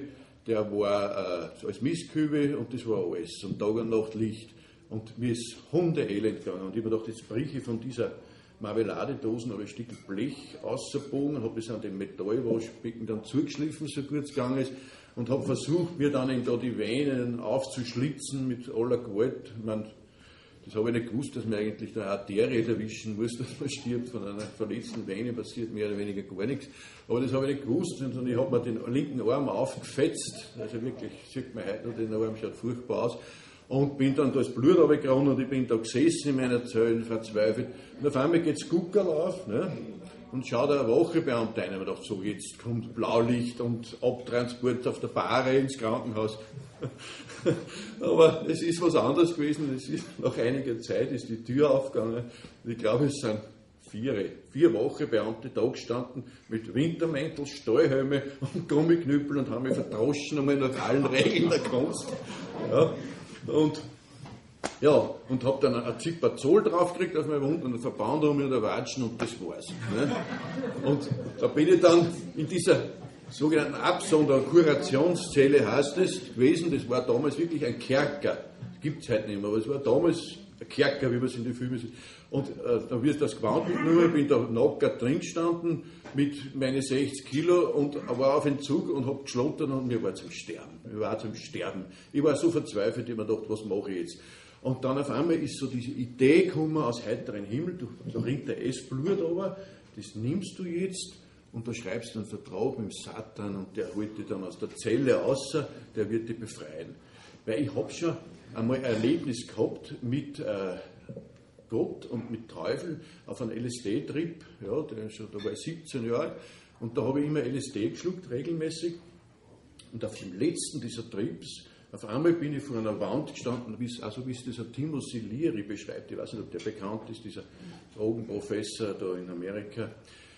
der war äh, als Mistkübel und das war alles. Und Tag und Nacht Licht. Und mir ist hundeelend gegangen. Und ich habe mir gedacht, jetzt breche ich von dieser Marmeladedosen aber ein Stück Blech ausgebogen und habe es an dem Metallwaschbecken dann zugeschliffen, so gut es gegangen ist. Und habe versucht, mir dann eben da die Venen aufzuschlitzen mit aller Gewalt. Ich meine, das habe ich nicht gewusst, dass man eigentlich da eine Arterie erwischen muss, dass man stirbt. Von einer verletzten Vene passiert mehr oder weniger gar nichts. Aber das habe ich nicht gewusst. Und ich habe mir den linken Arm aufgefetzt. Also wirklich, sieht man heute noch, den Arm schaut furchtbar aus. Und bin dann da das Blut runtergegangen und ich bin da gesessen in meiner Zelle, verzweifelt. Und auf einmal geht das Guckerl auf, ne? Und schaut der Wachebeamte ein und dachte, so, jetzt kommt Blaulicht und Abtransport auf der Bahre ins Krankenhaus. Aber es ist was anderes gewesen. Es ist nach einiger Zeit ist die Tür aufgegangen. Ich glaube, es sind vier, vier Wachebeamte da gestanden mit Wintermäntel, Stahlhelme und Gummiknüppel und haben mich verdroschen um nach allen Regeln der Kunst. Ja. Und ja, und hab dann ein Zipazol draufgekriegt auf meine Wunde und einen Verband um mir der Watschen und das war's. Ne? Und da bin ich dann in dieser sogenannten Absonder- Kurationszelle, heißt es, gewesen. Das war damals wirklich ein Kerker. Das gibt es heute nicht mehr, aber es war damals ein Kerker, wie man es in den Filmen sieht. Und äh, da wird das Gewand mitgenommen, ich bin da nackert drin gestanden mit meinen sechzig Kilo und war auf Entzug und hab geschlottert und mir war zum Sterben. Ich war zum Sterben. Ich war so verzweifelt, ich hab mir gedacht, was mache ich jetzt? Und dann auf einmal ist so diese Idee gekommen aus heiterem Himmel, du, da rinnt der S-Blut runter, das nimmst du jetzt und da schreibst du einen Vertrag mit dem Satan und der holt dich dann aus der Zelle raus, der wird dich befreien. Weil ich habe schon einmal ein Erlebnis gehabt mit äh, Gott und mit Teufel auf einen L S D-Trip, ja, der schon, da war ich siebzehn Jahre alt, und da habe ich immer L S D geschluckt, regelmäßig, und auf dem letzten dieser Trips, auf einmal bin ich vor einer Wand gestanden, also wie es dieser Timothy Leary beschreibt, ich weiß nicht, ob der bekannt ist, dieser Drogenprofessor da in Amerika,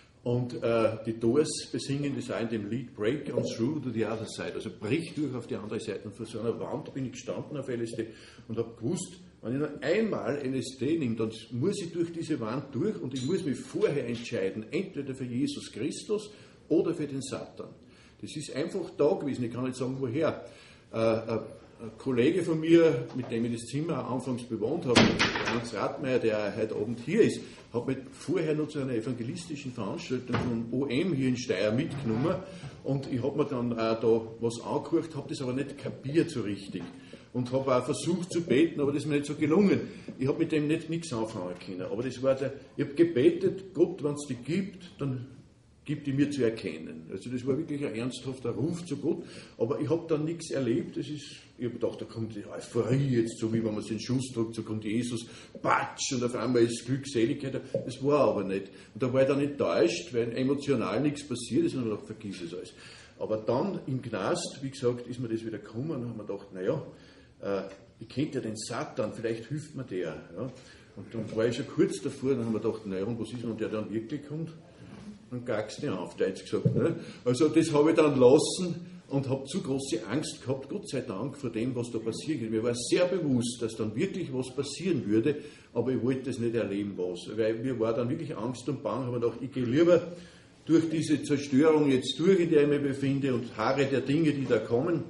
und äh, die Doors besingen das auch in dem Lied Break on Through to the Other Side, also brich durch auf die andere Seite, und vor so einer Wand bin ich gestanden auf L S D und habe gewusst, wenn ich nur einmal L S D nehme, dann muss ich durch diese Wand durch und ich muss mich vorher entscheiden, entweder für Jesus Christus oder für den Satan. Das ist einfach da gewesen, ich kann nicht sagen, woher. Äh, ein Kollege von mir, mit dem ich das Zimmer anfangs bewohnt habe, Franz Radmeier, der heute Abend hier ist, hat mich vorher noch zu einer evangelistischen Veranstaltung von O M hier in Steyr mitgenommen und ich habe mir dann auch da was angehört, habe das aber nicht kapiert so richtig und habe auch versucht zu beten, aber das ist mir nicht so gelungen. Ich habe mit dem nicht nichts anfangen können, aber das war der, ich habe gebetet, Gott, wenn es dich gibt, dann gibt die mir zu erkennen. Also das war wirklich ein ernsthafter Ruf zu Gott, aber ich habe dann nichts erlebt. Das ist, ich habe gedacht, da kommt die Euphorie jetzt, so wie wenn man den Schuss drückt, so kommt Jesus, patsch, und auf einmal ist Glückseligkeit. Das war aber nicht. Und da war ich dann enttäuscht, weil emotional nichts passiert ist und ich habe gedacht, vergiss es alles. Aber dann im Knast, wie gesagt, ist mir das wieder gekommen und habe mir gedacht, naja, äh, ich kenne ja den Satan, vielleicht hilft mir der. Ja. Und dann war ich schon kurz davor, dann haben wir gedacht, naja, und was ist, wenn der dann wirklich kommt? Und gag's nicht auf, Deutsch gesagt. Ne? Also das habe ich dann lassen und habe zu große Angst gehabt, Gott sei Dank, vor dem, was da passiert. Mir war sehr bewusst, dass dann wirklich was passieren würde, aber ich wollte das nicht erleben, was. Weil mir war dann wirklich Angst und Bang, habe mir gedacht, ich gehe lieber durch diese Zerstörung jetzt durch, in der ich mich befinde und harre der Dinge, die da kommen,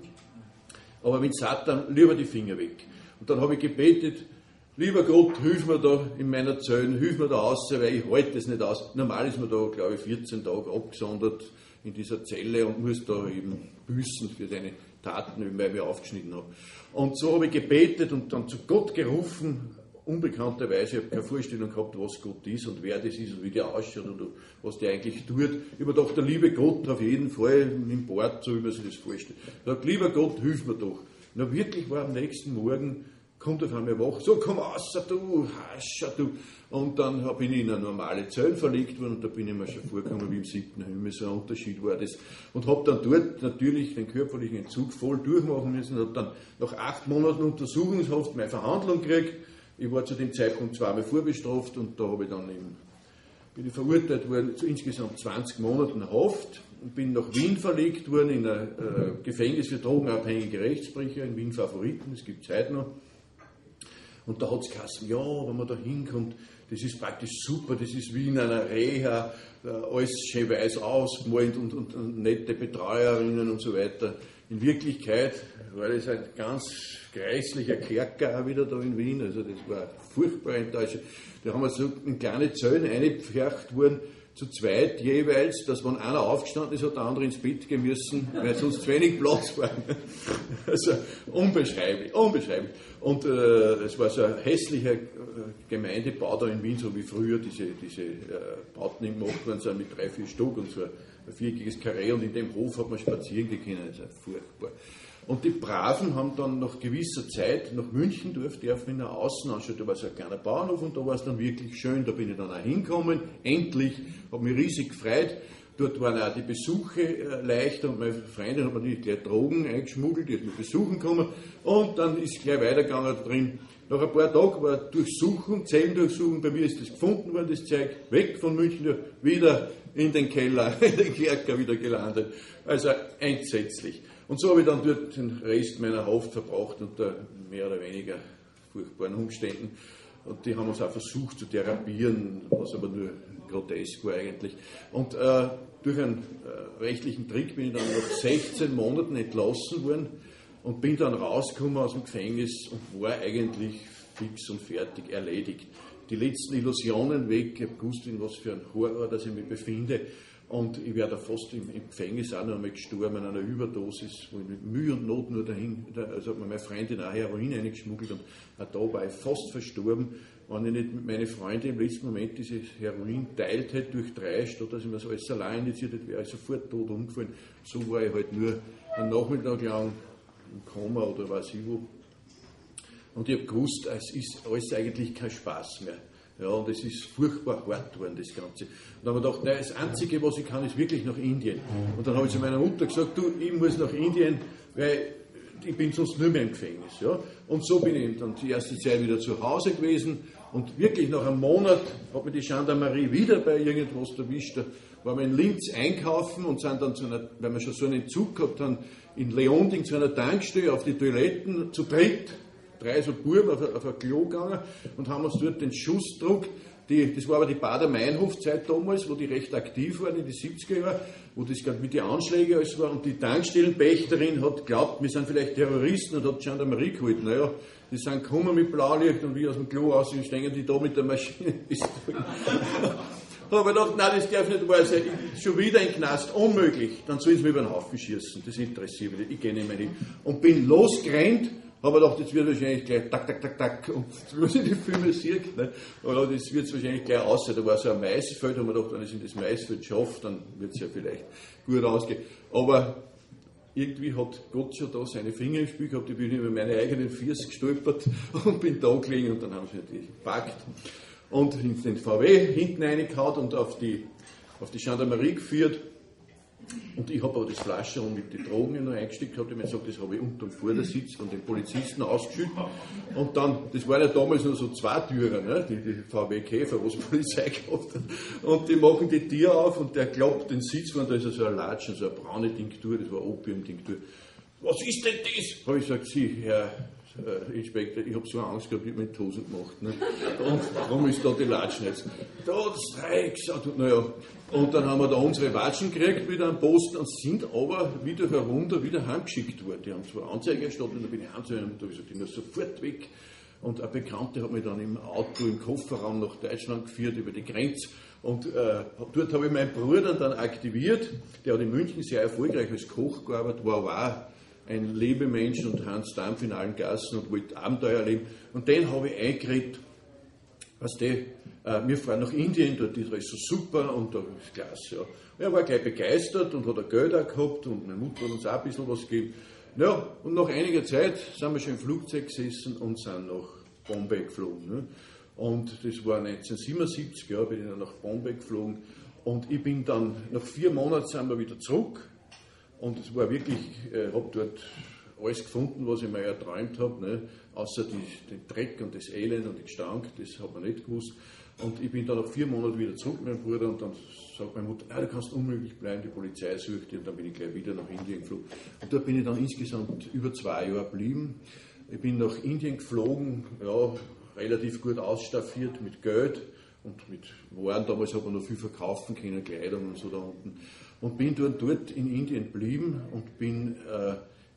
aber mit Satan lieber die Finger weg. Und dann habe ich gebetet, lieber Gott, hilf mir da in meiner Zelle, hilf mir da raus, weil ich halte das nicht aus. Normal ist man da, glaube ich, vierzehn Tage abgesondert in dieser Zelle und muss da eben büßen für seine Taten, weil ich mich aufgeschnitten habe. Und so habe ich gebetet und dann zu Gott gerufen, unbekannterweise. Ich habe keine Vorstellung gehabt, was Gott ist und wer das ist und wie der ausschaut und was der eigentlich tut. Ich habe gedacht, der liebe Gott auf jeden Fall im Bord, so wie man sich das vorstellt. Ich habe gesagt, lieber Gott, hilf mir doch. Na wirklich war am nächsten Morgen, kommt auf einmal wach, so komm raus, du, hascha, du. Und dann bin ich in eine normale Zelle verlegt worden und da bin ich mir schon vorgekommen wie im siebten Himmel, so ein Unterschied war das. Und habe dann dort natürlich den körperlichen Entzug voll durchmachen müssen, habe dann nach acht Monaten Untersuchungshaft meine Verhandlung gekriegt. Ich war zu dem Zeitpunkt zweimal vorbestraft und da habe ich dann eben, bin ich verurteilt worden zu insgesamt zwanzig Monaten Haft und bin nach Wien verlegt worden in ein äh, Gefängnis für drogenabhängige Rechtsbrecher in Wien Favoriten, das gibt es heute noch. Und da hat es geheißen, ja, wenn man da hinkommt, das ist praktisch super, das ist wie in einer Reha, alles schön weiß ausgemalt und, und, und nette Betreuerinnen und so weiter. In Wirklichkeit war das ein ganz grässlicher Kerker auch wieder da in Wien, also das war furchtbar enttäuschend. Da haben wir so in kleine Zellen eingepfercht worden, zu zweit jeweils, dass wenn einer aufgestanden ist, hat der andere ins Bett gehen müssen, weil sonst zu wenig Platz war. Also unbeschreiblich, unbeschreiblich. Und äh, es war so ein hässlicher äh, Gemeindebau da in Wien, so wie früher diese, diese äh, Bauten gemacht worden sind mit drei, vier Stück und so ein viereckiges Karree, und in dem Hof hat man spazieren gehen können, das ist furchtbar. Und die Braven haben dann nach gewisser Zeit nach München durfte, dürfen in der Außenanstalt, da war so ein kleiner Bauernhof und da war es dann wirklich schön, da bin ich dann auch hingekommen, endlich, habe mich riesig gefreut. Dort waren auch die Besuche äh, leichter und meine Freundin hat mir natürlich gleich Drogen eingeschmuggelt, die hat mich besuchen gekommen und dann ist es gleich weitergegangen da drin. Nach ein paar Tagen war Durchsuchung, Zellendurchsuchung, bei mir ist das gefunden worden, das Zeug, weg von München, wieder in den Keller, in den Kerker wieder gelandet. Also entsetzlich. Und so habe ich dann dort den Rest meiner Haft verbracht unter mehr oder weniger furchtbaren Umständen. Und die haben uns auch versucht zu therapieren, was aber nur grotesk war eigentlich. Und äh, durch einen äh, rechtlichen Trick bin ich dann nach sechzehn Monaten entlassen worden und bin dann rausgekommen aus dem Gefängnis und war eigentlich fix und fertig, erledigt. Die letzten Illusionen weg, ich habe gewusst, in was für ein Horror, dass ich mich befinde. Und ich wäre da fast im, im Gefängnis auch noch einmal gestorben an einer Überdosis, wo ich mit Mühe und Not nur dahin, also hat mir meine Freundin auch Heroin eingeschmuggelt und auch da war ich fast verstorben, wenn ich nicht mit meinen Freunden im letzten Moment dieses Heroin teilt hätte durch drei, statt dass ich mir das alles allein injiziert hätte, wäre ich sofort tot umgefallen. So war ich halt nur einen Nachmittag lang im Koma oder weiß ich wo. Und ich habe gewusst, es ist alles eigentlich kein Spaß mehr. Ja, und es ist furchtbar hart geworden, das Ganze. Und dann habe ich gedacht, nein, das Einzige, was ich kann, ist wirklich nach Indien. Und dann habe ich zu meiner Mutter gesagt, du, ich muss nach Indien, weil ich bin sonst nur mehr im Gefängnis. Ja. Und so bin ich dann die erste Zeit wieder zu Hause gewesen. Und wirklich nach einem Monat hat mir die Gendarmerie wieder bei irgendwas erwischt. Da waren wir in Linz einkaufen und sind dann, zu einer, weil wir schon so einen Zug gehabt haben, in Leonding zu einer Tankstelle auf die Toiletten zu dritt. Drei so Buben auf, auf ein Klo gegangen und haben uns dort den Schuss gedruckt. Die, das war aber die Bader-Meinhof-Zeit damals, wo die recht aktiv waren in den siebziger Jahren, wo das gerade mit den Anschlägen alles war. Und die Tankstellenpächterin hat geglaubt, wir sind vielleicht Terroristen und hat die Gendarmerie geholt. Naja, die sind gekommen mit Blaulicht und wie aus dem Klo aus, stehen die da mit der Maschine. Da habe ich gedacht, nein, das darf nicht wahr sein. Ich, schon wieder ein Knast, unmöglich. Dann sollen sie mich über den Haufen schießen. Das interessiert mich nicht, ich gehe nicht mehr hin. Und bin losgerannt. Aber ich dachte, jetzt wird wahrscheinlich gleich tak, tak, tak, tak, und wenn ich die Filme sehe, ne, aber das wird es wahrscheinlich gleich aussehen. Da war so ein Maisfeld, da haben wir gedacht, wenn ich es in das Maisfeld schaffe, dann wird es ja vielleicht gut ausgehen. Aber irgendwie hat Gott schon da seine Finger im Spiel gehabt, ich bin über meine eigenen Füße gestolpert und bin da gelegen und dann haben sie natürlich gepackt und in den V W hinten reingehauen und auf die, auf die Gendarmerie geführt. Und ich habe aber das Flaschchen mit den Drogen noch eingesteckt, habe ich mir gesagt, das habe ich unter dem Vordersitz von den Polizisten ausgeschüttet. Und dann, das waren ja damals nur so zwei Türen, ne? die, die V W Käfer, was die Polizei gehabt hat. Und die machen die Tür auf und der klappt den Sitz, und da ist so ein Latschen, so eine braune Tinktur, das war Opium-Tinktur. Was ist denn das? Habe ich gesagt, Sie, Herr äh, Inspektor, ich habe so Angst gehabt, ich habe mich Tosen gemacht. Ne? Und warum ist da die Latschen jetzt? Da hat es drei gesagt. Naja. Und dann haben wir da unsere Watschen gekriegt, wieder am Posten, und sind aber wieder für ein Wunder wieder heimgeschickt worden. Die haben zwar Anzeige erstattet, und da bin ich heimgegangen und da habe ich gesagt, ich muss sofort weg. Und eine Bekannte hat mich dann im Auto, im Kofferraum nach Deutschland geführt, über die Grenze. Und äh, dort habe ich meinen Bruder dann aktiviert. Der hat in München sehr erfolgreich als Koch gearbeitet, war aber auch ein Lebemensch und Hans Dampf in allen Gassen und wollte Abenteuer leben. Und den habe ich eingeredet, weißt du, äh, wir fahren nach Indien, dort ist alles so super und da ist klasse. Ja. Er war gleich begeistert und hat ein Geld auch gehabt und meine Mutter hat uns auch ein bisschen was gegeben. Ja, und nach einiger Zeit sind wir schon im Flugzeug gesessen und sind nach Bombay geflogen. Ne? Und das war neunzehnhundertsiebenundsiebzig, ja, bin ich dann nach Bombay geflogen. Und ich bin dann, nach vier Monaten sind wir wieder zurück. Und es war wirklich, ich äh, habe dort alles gefunden, was ich mir erträumt habe, ne? Außer die, den Dreck und das Elend und den Gestank, das hat man nicht gewusst. Und ich bin dann nach vier Monaten wieder zurück mit meinem Bruder und dann sagt meine Mutter, ah, du kannst unmöglich bleiben, die Polizei sucht dich. Und dann bin ich gleich wieder nach Indien geflogen. Und dort bin ich dann insgesamt über zwei Jahre geblieben. Ich bin nach Indien geflogen, ja, relativ gut ausstaffiert mit Geld und mit Waren. Damals hat man noch viel verkaufen können, Kleidung und so da unten. Und bin dort, dort in Indien geblieben und bin äh,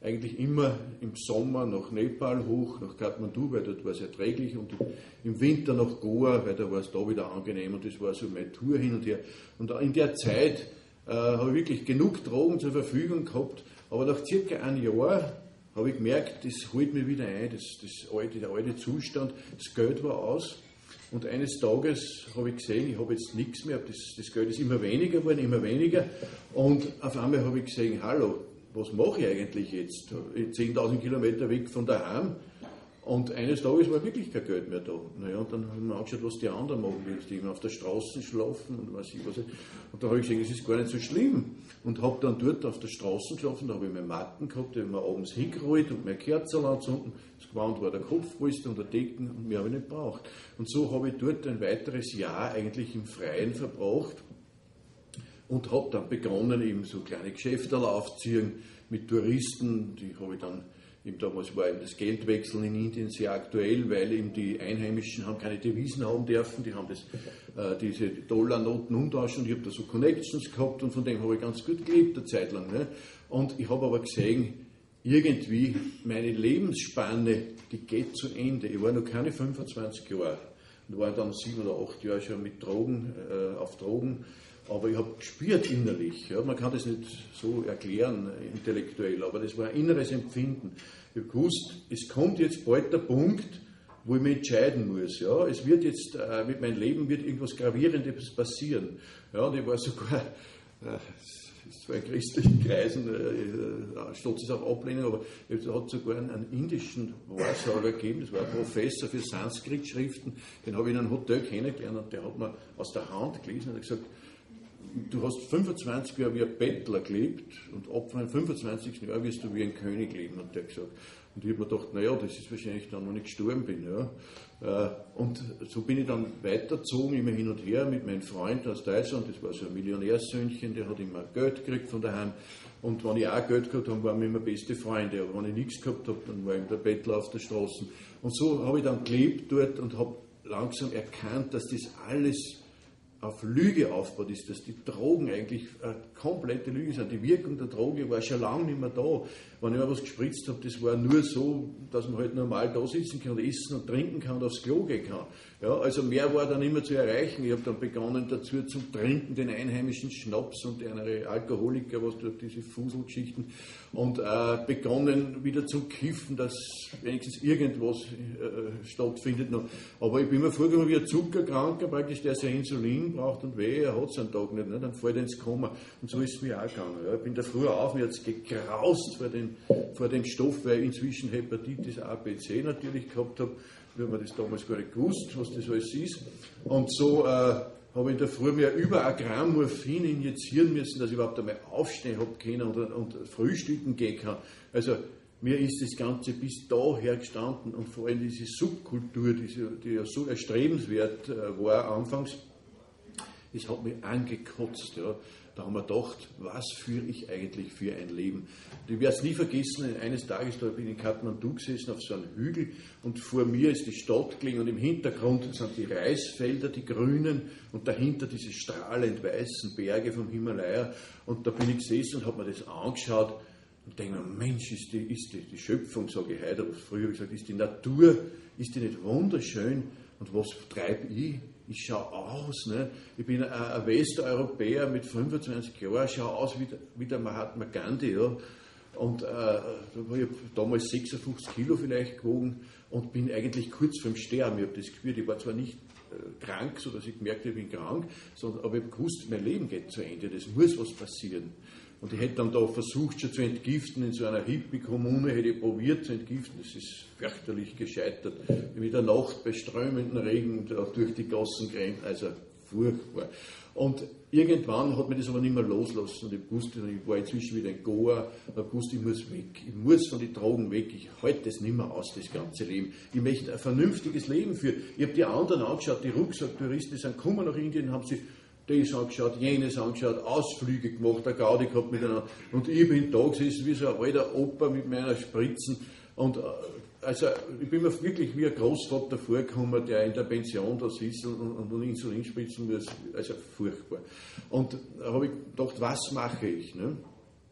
eigentlich immer im Sommer nach Nepal hoch, nach Kathmandu, weil dort war es erträglich, und im Winter nach Goa, weil da war es da wieder angenehm, und das war so meine Tour hin und her. Und in der Zeit äh, habe ich wirklich genug Drogen zur Verfügung gehabt, aber nach circa einem Jahr habe ich gemerkt, das holt mich wieder ein, das, das alte, der alte Zustand, das Geld war aus. Und eines Tages habe ich gesehen, ich habe jetzt nichts mehr, das, das Geld ist immer weniger geworden, immer weniger. Und auf einmal habe ich gesehen, hallo, was mache ich eigentlich jetzt? zehntausend Kilometer weg von daheim. Und eines Tages war wirklich kein Geld mehr da. Naja, und dann habe ich mir angeschaut, was die anderen machen, die eben auf der Straße schlafen und weiß ich was. Und da habe ich gesehen, es ist gar nicht so schlimm. Und habe dann dort auf der Straße geschlafen, da habe ich meine Matten gehabt, die habe ich mir abends hingerollt und meine Kerzen anzünden. Das Gewand war der Kopfpolster und der Decken, und mehr habe ich nicht gebraucht. Und so habe ich dort ein weiteres Jahr eigentlich im Freien verbracht und habe dann begonnen, eben so kleine Geschäfte aufzuziehen mit Touristen. Die habe ich dann, eben damals war eben das Geldwechseln in Indien sehr aktuell, weil eben die Einheimischen haben keine Devisen haben dürfen, die haben das, äh, diese Dollarnoten umtauschen, und ich habe da so Connections gehabt, und von dem habe ich ganz gut gelebt eine Zeit lang. Ne? Und ich habe aber gesehen, irgendwie meine Lebensspanne, die geht zu Ende. Ich war noch keine fünfundzwanzig Jahre und war dann sieben oder acht Jahre schon mit Drogen, äh, auf Drogen. Aber ich habe gespürt innerlich, ja, man kann das nicht so erklären intellektuell, aber das war ein inneres Empfinden. Ich habe gewusst, es kommt jetzt bald der Punkt, wo ich mich entscheiden muss. Ja. Es wird jetzt, äh, mit meinem Leben wird irgendwas Gravierendes passieren. Ja, und ich war sogar, äh, das ist zwar in christlichen Kreisen, äh, stolz ist auf Ablehnung, aber es hat sogar einen, einen indischen Wahrsager gegeben, das war ein Professor für Sanskrit-Schriften, den habe ich in einem Hotel kennengelernt, und der hat mir aus der Hand gelesen und hat gesagt, du hast fünfundzwanzig Jahre wie ein Bettler gelebt, und ab dem fünfundzwanzigsten Jahr wirst du wie ein König leben, hat der gesagt. Und ich habe mir gedacht, naja, das ist wahrscheinlich dann, wenn ich gestorben bin. Ja. Und so bin ich dann weitergezogen, immer hin und her mit meinem Freund aus Deutschland, das war so ein Millionärsöhnchen, der hat immer Geld gekriegt von daheim. Und wenn ich auch Geld gehabt habe, waren wir immer beste Freunde. Aber wenn ich nichts gehabt habe, dann war ich der Bettler auf der Straße. Und so habe ich dann gelebt dort und habe langsam erkannt, dass das alles auf Lüge aufbaut ist, dass die Drogen eigentlich eine komplette Lüge sind. Die Wirkung der Droge war schon lange nicht mehr da. Wenn ich mir was gespritzt habe, das war nur so, dass man halt normal da sitzen kann, essen und trinken kann und aufs Klo gehen kann. Ja, also mehr war dann immer zu erreichen. Ich habe dann begonnen dazu zum Trinken, den einheimischen Schnaps und andere Alkoholiker, was durch diese Fuselgeschichten, und äh, begonnen wieder zum Kiffen, dass wenigstens irgendwas äh, stattfindet noch. Aber ich bin mir vorgekommen wie ein Zuckerkranker, praktisch, der sein Insulin braucht, und weh, er hat es einen Tag nicht, ne? Dann fällt er ins Koma. Und so ist es mir auch gegangen. Ja. Ich bin da früher auf, mir hat es gegraust vor dem, vor dem Stoff, weil ich inzwischen Hepatitis A, B, C natürlich gehabt habe. Wir haben das damals gar nicht gewusst, was das alles ist. Und so äh, habe ich in der Früh mir über ein Gramm Morphin injizieren müssen, dass ich überhaupt einmal aufstehen habe können und, und frühstücken gehen kann. Also mir ist das Ganze bis daher gestanden, und vor allem diese Subkultur, diese, die ja so erstrebenswert äh, war anfangs, es hat mich angekotzt. Ja. Da haben wir gedacht, was führe ich eigentlich für ein Leben? Ich werde es nie vergessen, eines Tages da bin ich in Kathmandu gesessen auf so einem Hügel, und vor mir ist die Stadt gelegen, und im Hintergrund sind die Reisfelder, die grünen, und dahinter diese strahlend weißen Berge vom Himalaya. Und da bin ich gesessen und habe mir das angeschaut und denke mir, Mensch, ist die, ist die, die Schöpfung, sage ich heute, aber früher habe ich gesagt, ist die Natur, ist die nicht wunderschön? Und was treibe ich? Ich schaue aus, ne? Ich bin ein, ein Westeuropäer mit fünfundzwanzig Jahren, schaue aus wie der, wie der Mahatma Gandhi. Ja? Und äh, ich habe damals sechsundfünfzig Kilo vielleicht gewogen und bin eigentlich kurz vorm Sterben. Ich habe das gespürt, ich war zwar nicht äh, krank, sodass ich gemerkt habe, ich bin krank, sondern, aber ich habe gewusst, mein Leben geht zu Ende, das muss was passieren. Und ich hätte dann da versucht, schon zu entgiften, in so einer Hippie-Kommune hätte ich probiert zu entgiften, das ist fürchterlich gescheitert. Mit der Nacht bei strömenden Regen durch die Gassen gerannt, also furchtbar. Und irgendwann hat mich das aber nicht mehr loslassen, und ich wusste, ich war inzwischen wieder in Goa, und ich wusste, ich muss weg, ich muss von den Drogen weg, ich halte das nicht mehr aus, das ganze Leben. Ich möchte ein vernünftiges Leben führen. Ich habe die anderen angeschaut, die Rucksacktouristen, die sind gekommen nach Indien, haben sie das angeschaut, jenes angeschaut, Ausflüge gemacht, eine Gaudi gehabt miteinander. Und ich bin da gesessen wie so ein alter Opa mit meiner Spritzen. Und also ich bin mir wirklich wie ein Großvater vorgekommen, der in der Pension da sitzt und, und, und Insulin spritzen muss. Also furchtbar. Und da habe ich gedacht, was mache ich? Ne?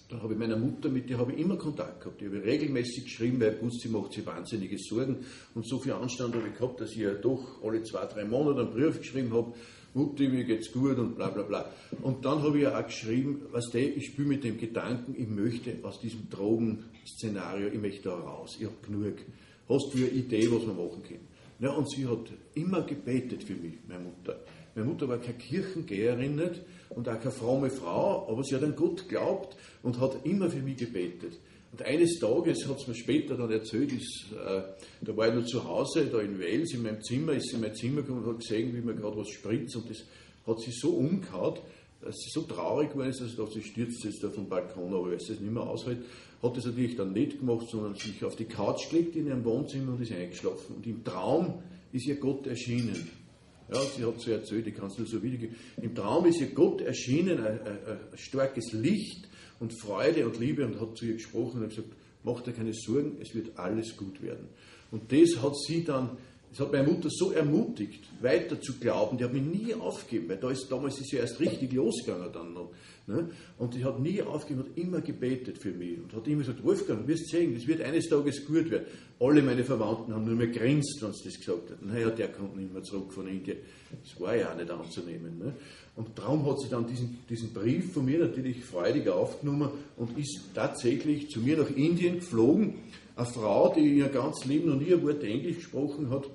dann habe ich meiner Mutter, mit der habe ich immer Kontakt gehabt. Die habe ich regelmäßig geschrieben, weil ich wusste, sie macht sich wahnsinnige Sorgen. Und so viel Anstand habe ich gehabt, dass ich ja doch alle zwei, drei Monate einen Brief geschrieben habe, Mutti, mir geht's gut und bla bla bla. Und dann habe ich ja auch geschrieben, weißt du, ich spiele mit dem Gedanken, ich möchte aus diesem Drogenszenario, ich möchte da raus, ich habe genug. Hast du eine Idee, was wir machen können? Ja, und sie hat immer gebetet für mich, meine Mutter. Meine Mutter war keine Kirchengeherin nicht und auch keine fromme Frau, aber sie hat an Gott geglaubt und hat immer für mich gebetet. Und eines Tages, hat sie mir später dann erzählt, ist, äh, da war ich noch zu Hause, da in Wels, in meinem Zimmer, ist sie in mein Zimmer gekommen und hat gesehen, wie mir gerade was spritzt, und das hat sie so umgehauen, dass sie so traurig war, dass sie dachte, sie stürzt jetzt da vom Balkon, aber weil sie es nicht mehr aushält, hat das natürlich dann nicht gemacht, sondern sich auf die Couch gelegt in ihrem Wohnzimmer und ist eingeschlafen. Und im Traum ist ihr Gott erschienen. Ja, sie hat so erzählt, ich kann es nur so wiedergeben. Im Traum ist ihr Gott erschienen, ein, ein, ein starkes Licht und Freude und Liebe, und hat zu ihr gesprochen und hat gesagt, mach dir keine Sorgen, es wird alles gut werden. Und das hat sie dann, das hat meine Mutter so ermutigt, weiter zu glauben. Die hat mich nie aufgegeben, weil da ist, damals ist sie erst richtig losgegangen dann noch. Ne? Und die hat nie aufgegeben, hat immer gebetet für mich und hat immer gesagt, Wolfgang, du wirst sehen, das wird eines Tages gut werden. Alle meine Verwandten haben nur mehr grinst, wenn sie das gesagt hat. Naja, der kommt nicht mehr zurück von Indien. Das war ja auch nicht anzunehmen. Ne? Und darum hat sie dann diesen, diesen Brief von mir natürlich freudig aufgenommen und ist tatsächlich zu mir nach Indien geflogen. Eine Frau, die ihr ganzes Leben noch nie ein Wort Englisch gesprochen hat,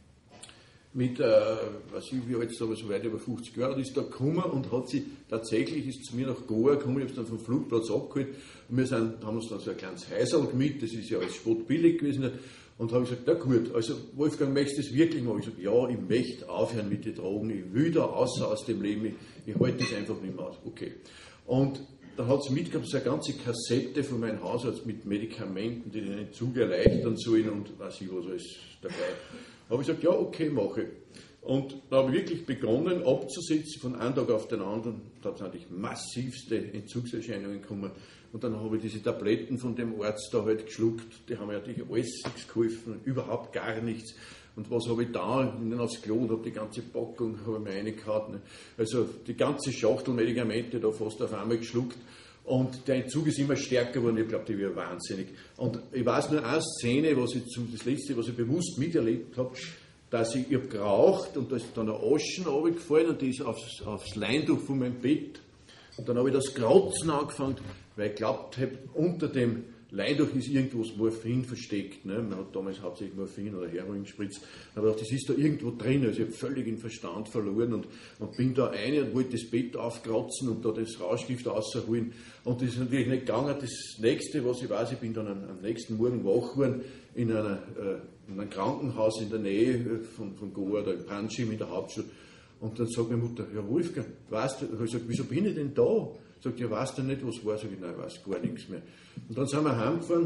mit, äh, weiß ich wie alt ist, aber so weit über fünfzig Jahre, die ist da gekommen und hat sie tatsächlich, ist zu mir nach Goa gekommen, ich habe es dann vom Flugplatz abgeholt und wir sind, haben uns dann so ein kleines Häuserl gemietet, das ist ja alles spottbillig gewesen, und habe gesagt, na gut, also Wolfgang, möchtest du das wirklich machen? Ich habe gesagt, ja, ich möchte aufhören mit den Drogen, ich will da außer aus dem Leben, ich, ich halte das einfach nicht mehr aus. Okay. Und dann hat sie mitgehabt, so eine ganze Kassette von meinem Hausarzt mit Medikamenten, die den Entzug erleichtern sollen und weiß ich was alles dabei. Da habe ich gesagt, ja, okay, mache. Und da habe ich wirklich begonnen abzusetzen von einem Tag auf den anderen. Da hat es natürlich massivste Entzugserscheinungen gekommen. Und dann habe ich diese Tabletten von dem Arzt da halt geschluckt. Die haben mir natürlich alles nichts geholfen, überhaupt gar nichts. Und was habe ich da? Ich bin dann aufs Klo und habe die ganze Packung habe ich mir reingehauen. Ne? Also die ganze Schachtel Medikamente da fast auf einmal geschluckt. Und der Entzug ist immer stärker geworden, ich glaube, die wäre wahnsinnig. Und ich weiß nur eine Szene, was ich zum, das letzte, was ich bewusst miterlebt habe, dass ich, ich habe geraucht und da ist dann eine Aschen runtergefallen und die ist aufs, aufs Leintuch von meinem Bett. Und dann habe ich das Kratzen angefangen, weil ich glaubt habe, unter dem Leintuch ist irgendwo das Morphin versteckt. Ne? Man hat damals hauptsächlich Morphin oder Heroin gespritzt. Aber ich dachte, das ist da irgendwo drin. Also ich habe völlig den Verstand verloren und, und bin da rein und wollte das Bett aufkratzen und da das Rauschgift rausholen. Und das ist natürlich nicht gegangen. Das nächste, was ich weiß, ich bin dann am, am nächsten Morgen wach geworden in, einer, äh, in einem Krankenhaus in der Nähe von, von Goa, da in Panjim in der Hauptstadt. Und dann sagt meine Mutter, ja Wolfgang, weißt du, ich habe gesagt, wieso bin ich denn da? Sagt, ja, weißt du nicht, was war? Sag ich, nein, ich weiß gar nichts mehr. Und dann sind wir heimgefahren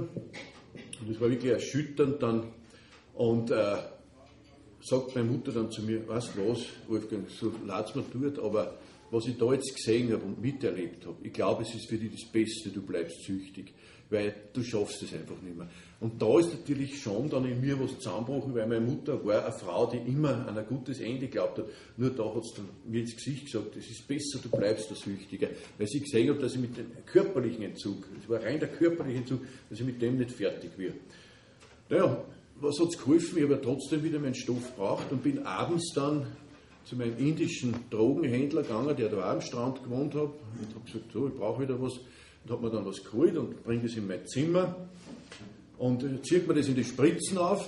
und das war wirklich erschütternd dann. Und äh, sagt meine Mutter dann zu mir, weißt du was, Wolfgang, so leid es mir tut, aber was ich da jetzt gesehen habe und miterlebt habe, ich glaube, es ist für dich das Beste, du bleibst süchtig, weil du schaffst es einfach nicht mehr. Und da ist natürlich schon dann in mir was zusammengebrochen, weil meine Mutter war eine Frau, die immer an ein gutes Ende geglaubt hat. Nur da hat es dann mir ins Gesicht gesagt, es ist besser, du bleibst der Süchtige. Weil sie gesehen habe, dass ich mit dem körperlichen Entzug, es war rein der körperliche Entzug, dass ich mit dem nicht fertig werde. Naja, was hat es geholfen? Ich habe ja trotzdem wieder meinen Stoff gebraucht und bin abends dann zu meinem indischen Drogenhändler gegangen, der da auch am Strand gewohnt hat, und habe gesagt, so, ich brauche wieder was. Und habe mir dann was geholt und bringe das in mein Zimmer und zieht mir das in die Spritzen auf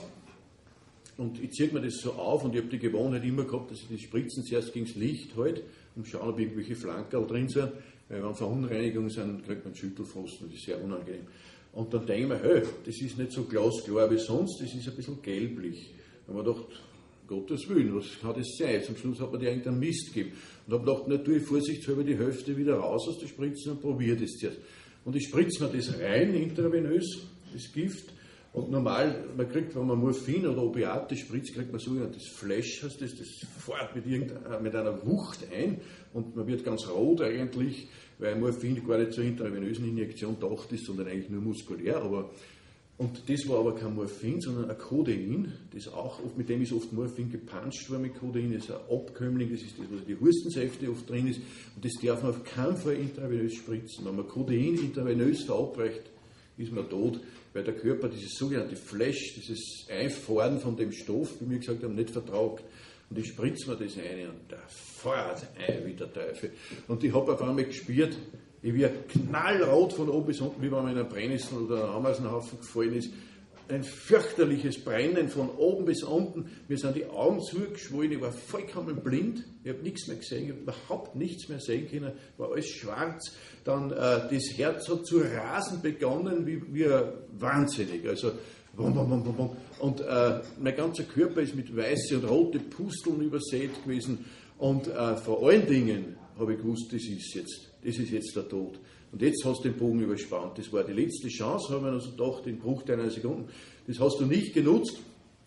und ich ziehe mir das so auf und ich habe die Gewohnheit immer gehabt, dass ich die Spritzen zuerst gegen das Licht halte und schaue, ob irgendwelche Flankerl drin sind, weil wenn Verunreinigungen sind, kriegt man Schüttelfrost und das ist sehr unangenehm. Und dann denke ich mir, hey, das ist nicht so glasklar wie sonst, das ist ein bisschen gelblich. Und man dachte, Gottes Willen, was kann das sein? Zum Schluss hat man dir irgendeinen Mist gegeben. Und habe gedacht, natürlich vorsichtshalber die Hälfte wieder raus aus der Spritze und probiere das zuerst. Und ich spritze mir das rein, intravenös, das Gift. Und normal, man kriegt, wenn man Morphin oder Opiate spritzt, kriegt man so das Flash, heißt das, das fährt mit, mit einer Wucht ein und man wird ganz rot eigentlich, weil Morphin gar nicht zur intravenösen Injektion gedacht ist, sondern eigentlich nur muskulär. Aber Und das war aber kein Morphin, sondern ein Codein, das auch, mit dem ist oft Morphin gepanscht worden mit Codein, das ist ein Abkömmling, das ist das, was in die Hustensäfte oft drin ist, und das darf man auf keinen Fall intravenös spritzen. Wenn man Codein intravenös verabreicht, ist man tot, weil der Körper dieses sogenannte Flash, dieses Einfahren von dem Stoff, wie wir gesagt haben, nicht vertragt. Und ich spritze mir das ein und da fährt ein wie der Teufel. Und ich habe auf einmal gespürt, ich werde knallrot von oben bis unten, wie wenn man in einen Brennnessel oder einen Ameisenhaufen gefallen ist. Ein fürchterliches Brennen von oben bis unten. Mir sind die Augen zugeschwollen, ich war vollkommen blind. Ich habe nichts mehr gesehen, ich habe überhaupt nichts mehr sehen können. War alles schwarz. Dann äh, das Herz hat zu rasen begonnen, wie, wie wahnsinnig. Also, bum, bum, bum, bum. Und äh, mein ganzer Körper ist mit weißen und roten Pusteln übersät gewesen. Und äh, vor allen Dingen habe ich gewusst, das ist jetzt. Das ist jetzt der Tod. Und jetzt hast du den Bogen überspannt. Das war die letzte Chance, haben wir uns gedacht, den Bruchteil einer Sekunde. Das hast du nicht genutzt.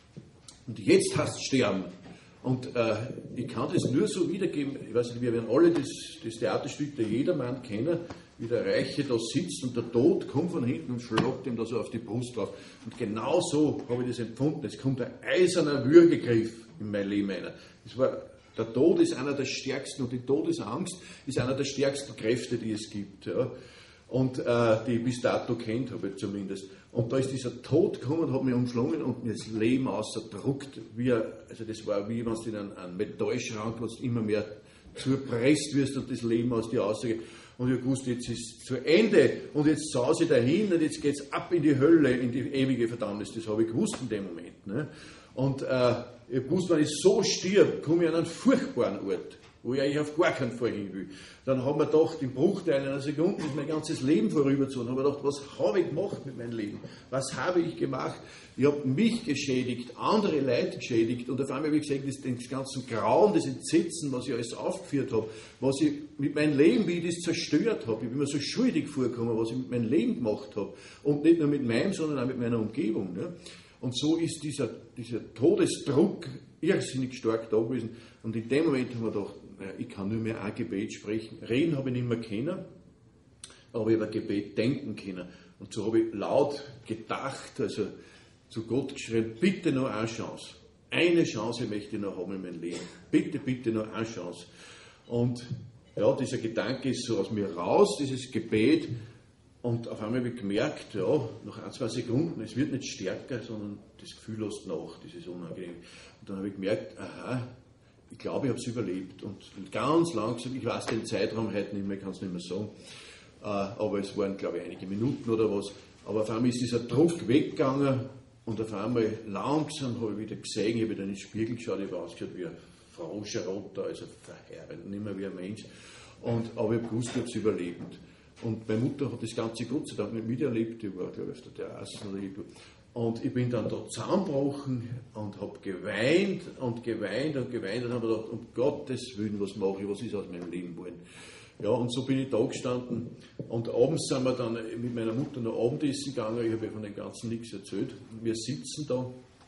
Und jetzt hast du sterben. Und äh, ich kann das nur so wiedergeben. Ich weiß nicht, wir werden alle das, das Theaterstück der Jedermann kennen, wie der Reiche da sitzt und der Tod kommt von hinten und schlagt ihm da so auf die Brust drauf. Und genau so habe ich das empfunden. Es kommt ein eiserner Würgegriff in mein Leben einer. Das war... Der Tod ist einer der stärksten und die Todesangst ist einer der stärksten Kräfte, die es gibt. Ja. Und äh, die ich bis dato kennt habe zumindest. Und da ist dieser Tod gekommen und hat mich umschlungen und mir das Leben außerdruckt. Wie, also das war wie wenn du in einen, einen Metallschrank, wo du immer mehr zupresst wirst und das Leben aus dir rausgeht. Und ich wusste, jetzt ist es zu Ende und jetzt sause ich dahin und jetzt geht es ab in die Hölle, in die ewige Verdammnis. Das habe ich gewusst in dem Moment. Ne. Und äh, ich wusste, wenn ich so stirb, komme ich an einen furchtbaren Ort, wo ich eigentlich auf gar keinen Fall hin will. Dann haben wir gedacht, im Bruchteil einer Sekunde ist mein ganzes Leben vorübergezogen. Dann haben wir gedacht, was habe ich gemacht mit meinem Leben? Was habe ich gemacht? Ich habe mich geschädigt, andere Leute geschädigt und auf einmal habe ich gesagt, das, das ganze Grauen, das Entsetzen, was ich alles aufgeführt habe, was ich mit meinem Leben, wie ich das zerstört habe. Ich bin mir so schuldig vorgekommen, was ich mit meinem Leben gemacht habe. Und nicht nur mit meinem, sondern auch mit meiner Umgebung. Ne? Und so ist dieser, dieser Todesdruck irrsinnig stark da gewesen. Und in dem Moment haben wir gedacht, naja, ich kann nur mehr ein Gebet sprechen. Reden habe ich nicht mehr können, aber ich habe ein Gebet denken können. Und so habe ich laut gedacht, also zu Gott geschrien, bitte noch eine Chance. Eine Chance möchte ich noch haben in meinem Leben. Bitte, bitte noch eine Chance. Und ja, dieser Gedanke ist so aus mir raus, dieses Gebet. Und auf einmal habe ich gemerkt, ja, nach ein, zwei Sekunden, es wird nicht stärker, sondern das Gefühl lässt nach, dieses Unangenehm. Und dann habe ich gemerkt, aha, ich glaube, ich habe es überlebt. Und ganz langsam, ich weiß den Zeitraum heute nicht mehr, ich kann es nicht mehr sagen, äh, aber es waren, glaube ich, einige Minuten oder was. Aber auf einmal ist dieser Druck weggegangen und auf einmal langsam habe ich wieder gesehen, ich habe wieder in den Spiegel geschaut, ich habe ausgeschaut wie ein Frau Charlotte, also verheiratet, nicht mehr wie ein Mensch. Und, aber ich habe gewusst, ich habe es überlebt. Und meine Mutter hat das Ganze Gott sei Dank nicht miterlebt, die war, glaube ich, auf der Terrasse oder irgendwo. Und ich bin dann da zusammengebrochen und habe geweint und geweint und geweint und habe gedacht, um Gottes Willen, was mache ich, was ist aus meinem Leben geworden? Ja, und so bin ich da gestanden und abends sind wir dann mit meiner Mutter noch Abendessen gegangen, ich habe ja von dem Ganzen nichts erzählt. Wir sitzen da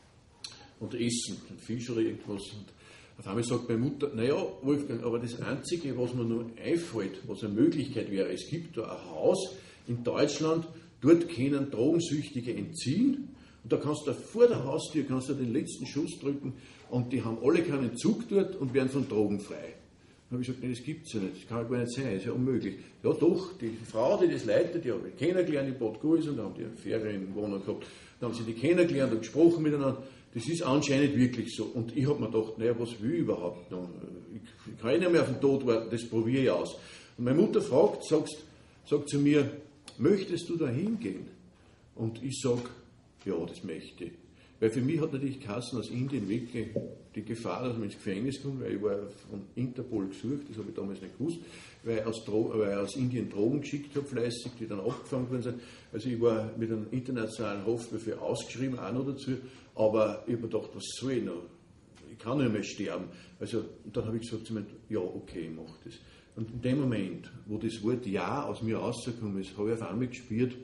und essen, einen Fisch oder irgendwas. Und auf einmal sagt meine Mutter, naja, Wolfgang, aber das Einzige, was mir nur einfällt, was eine Möglichkeit wäre, es gibt da ein Haus in Deutschland, dort können Drogensüchtige entziehen und da kannst du vor der Haustür kannst du den letzten Schuss drücken und die haben alle keinen Entzug dort und werden von Drogen frei. Dann habe ich gesagt, nein, das gibt es ja nicht, das kann gar nicht sein, das ist ja unmöglich. Ja doch, die Frau, die das leitet, die habe ich kennengelernt in Bad Guis und da haben die eine Ferienwohnung gehabt, dann haben sie die kennengelernt und gesprochen miteinander. Das ist anscheinend wirklich so. Und ich habe mir gedacht, naja, was will ich überhaupt noch? Ich, ich kann nicht mehr auf den Tod warten, das probiere ich aus. Und meine Mutter fragt, sagst, sagt zu mir, möchtest du da hingehen? Und ich sage, ja, das möchte ich. Weil für mich hat natürlich Kassen aus Indien wirklich die Gefahr, dass man ins Gefängnis kommt, weil ich war von Interpol gesucht, das habe ich damals nicht gewusst, weil ich aus, Dro- weil ich aus Indien Drogen geschickt habe, fleißig, die dann abgefangen worden sind. Also ich war mit einem internationalen Haftbefehl ausgeschrieben, auch noch dazu, aber ich habe mir gedacht, was soll ich noch? Ich kann nicht mehr sterben. Also, und dann habe ich gesagt zu mir, ja, okay, ich mache das. Und in dem Moment, wo das Wort Ja aus mir rausgekommen ist, habe ich auf einmal gespürt,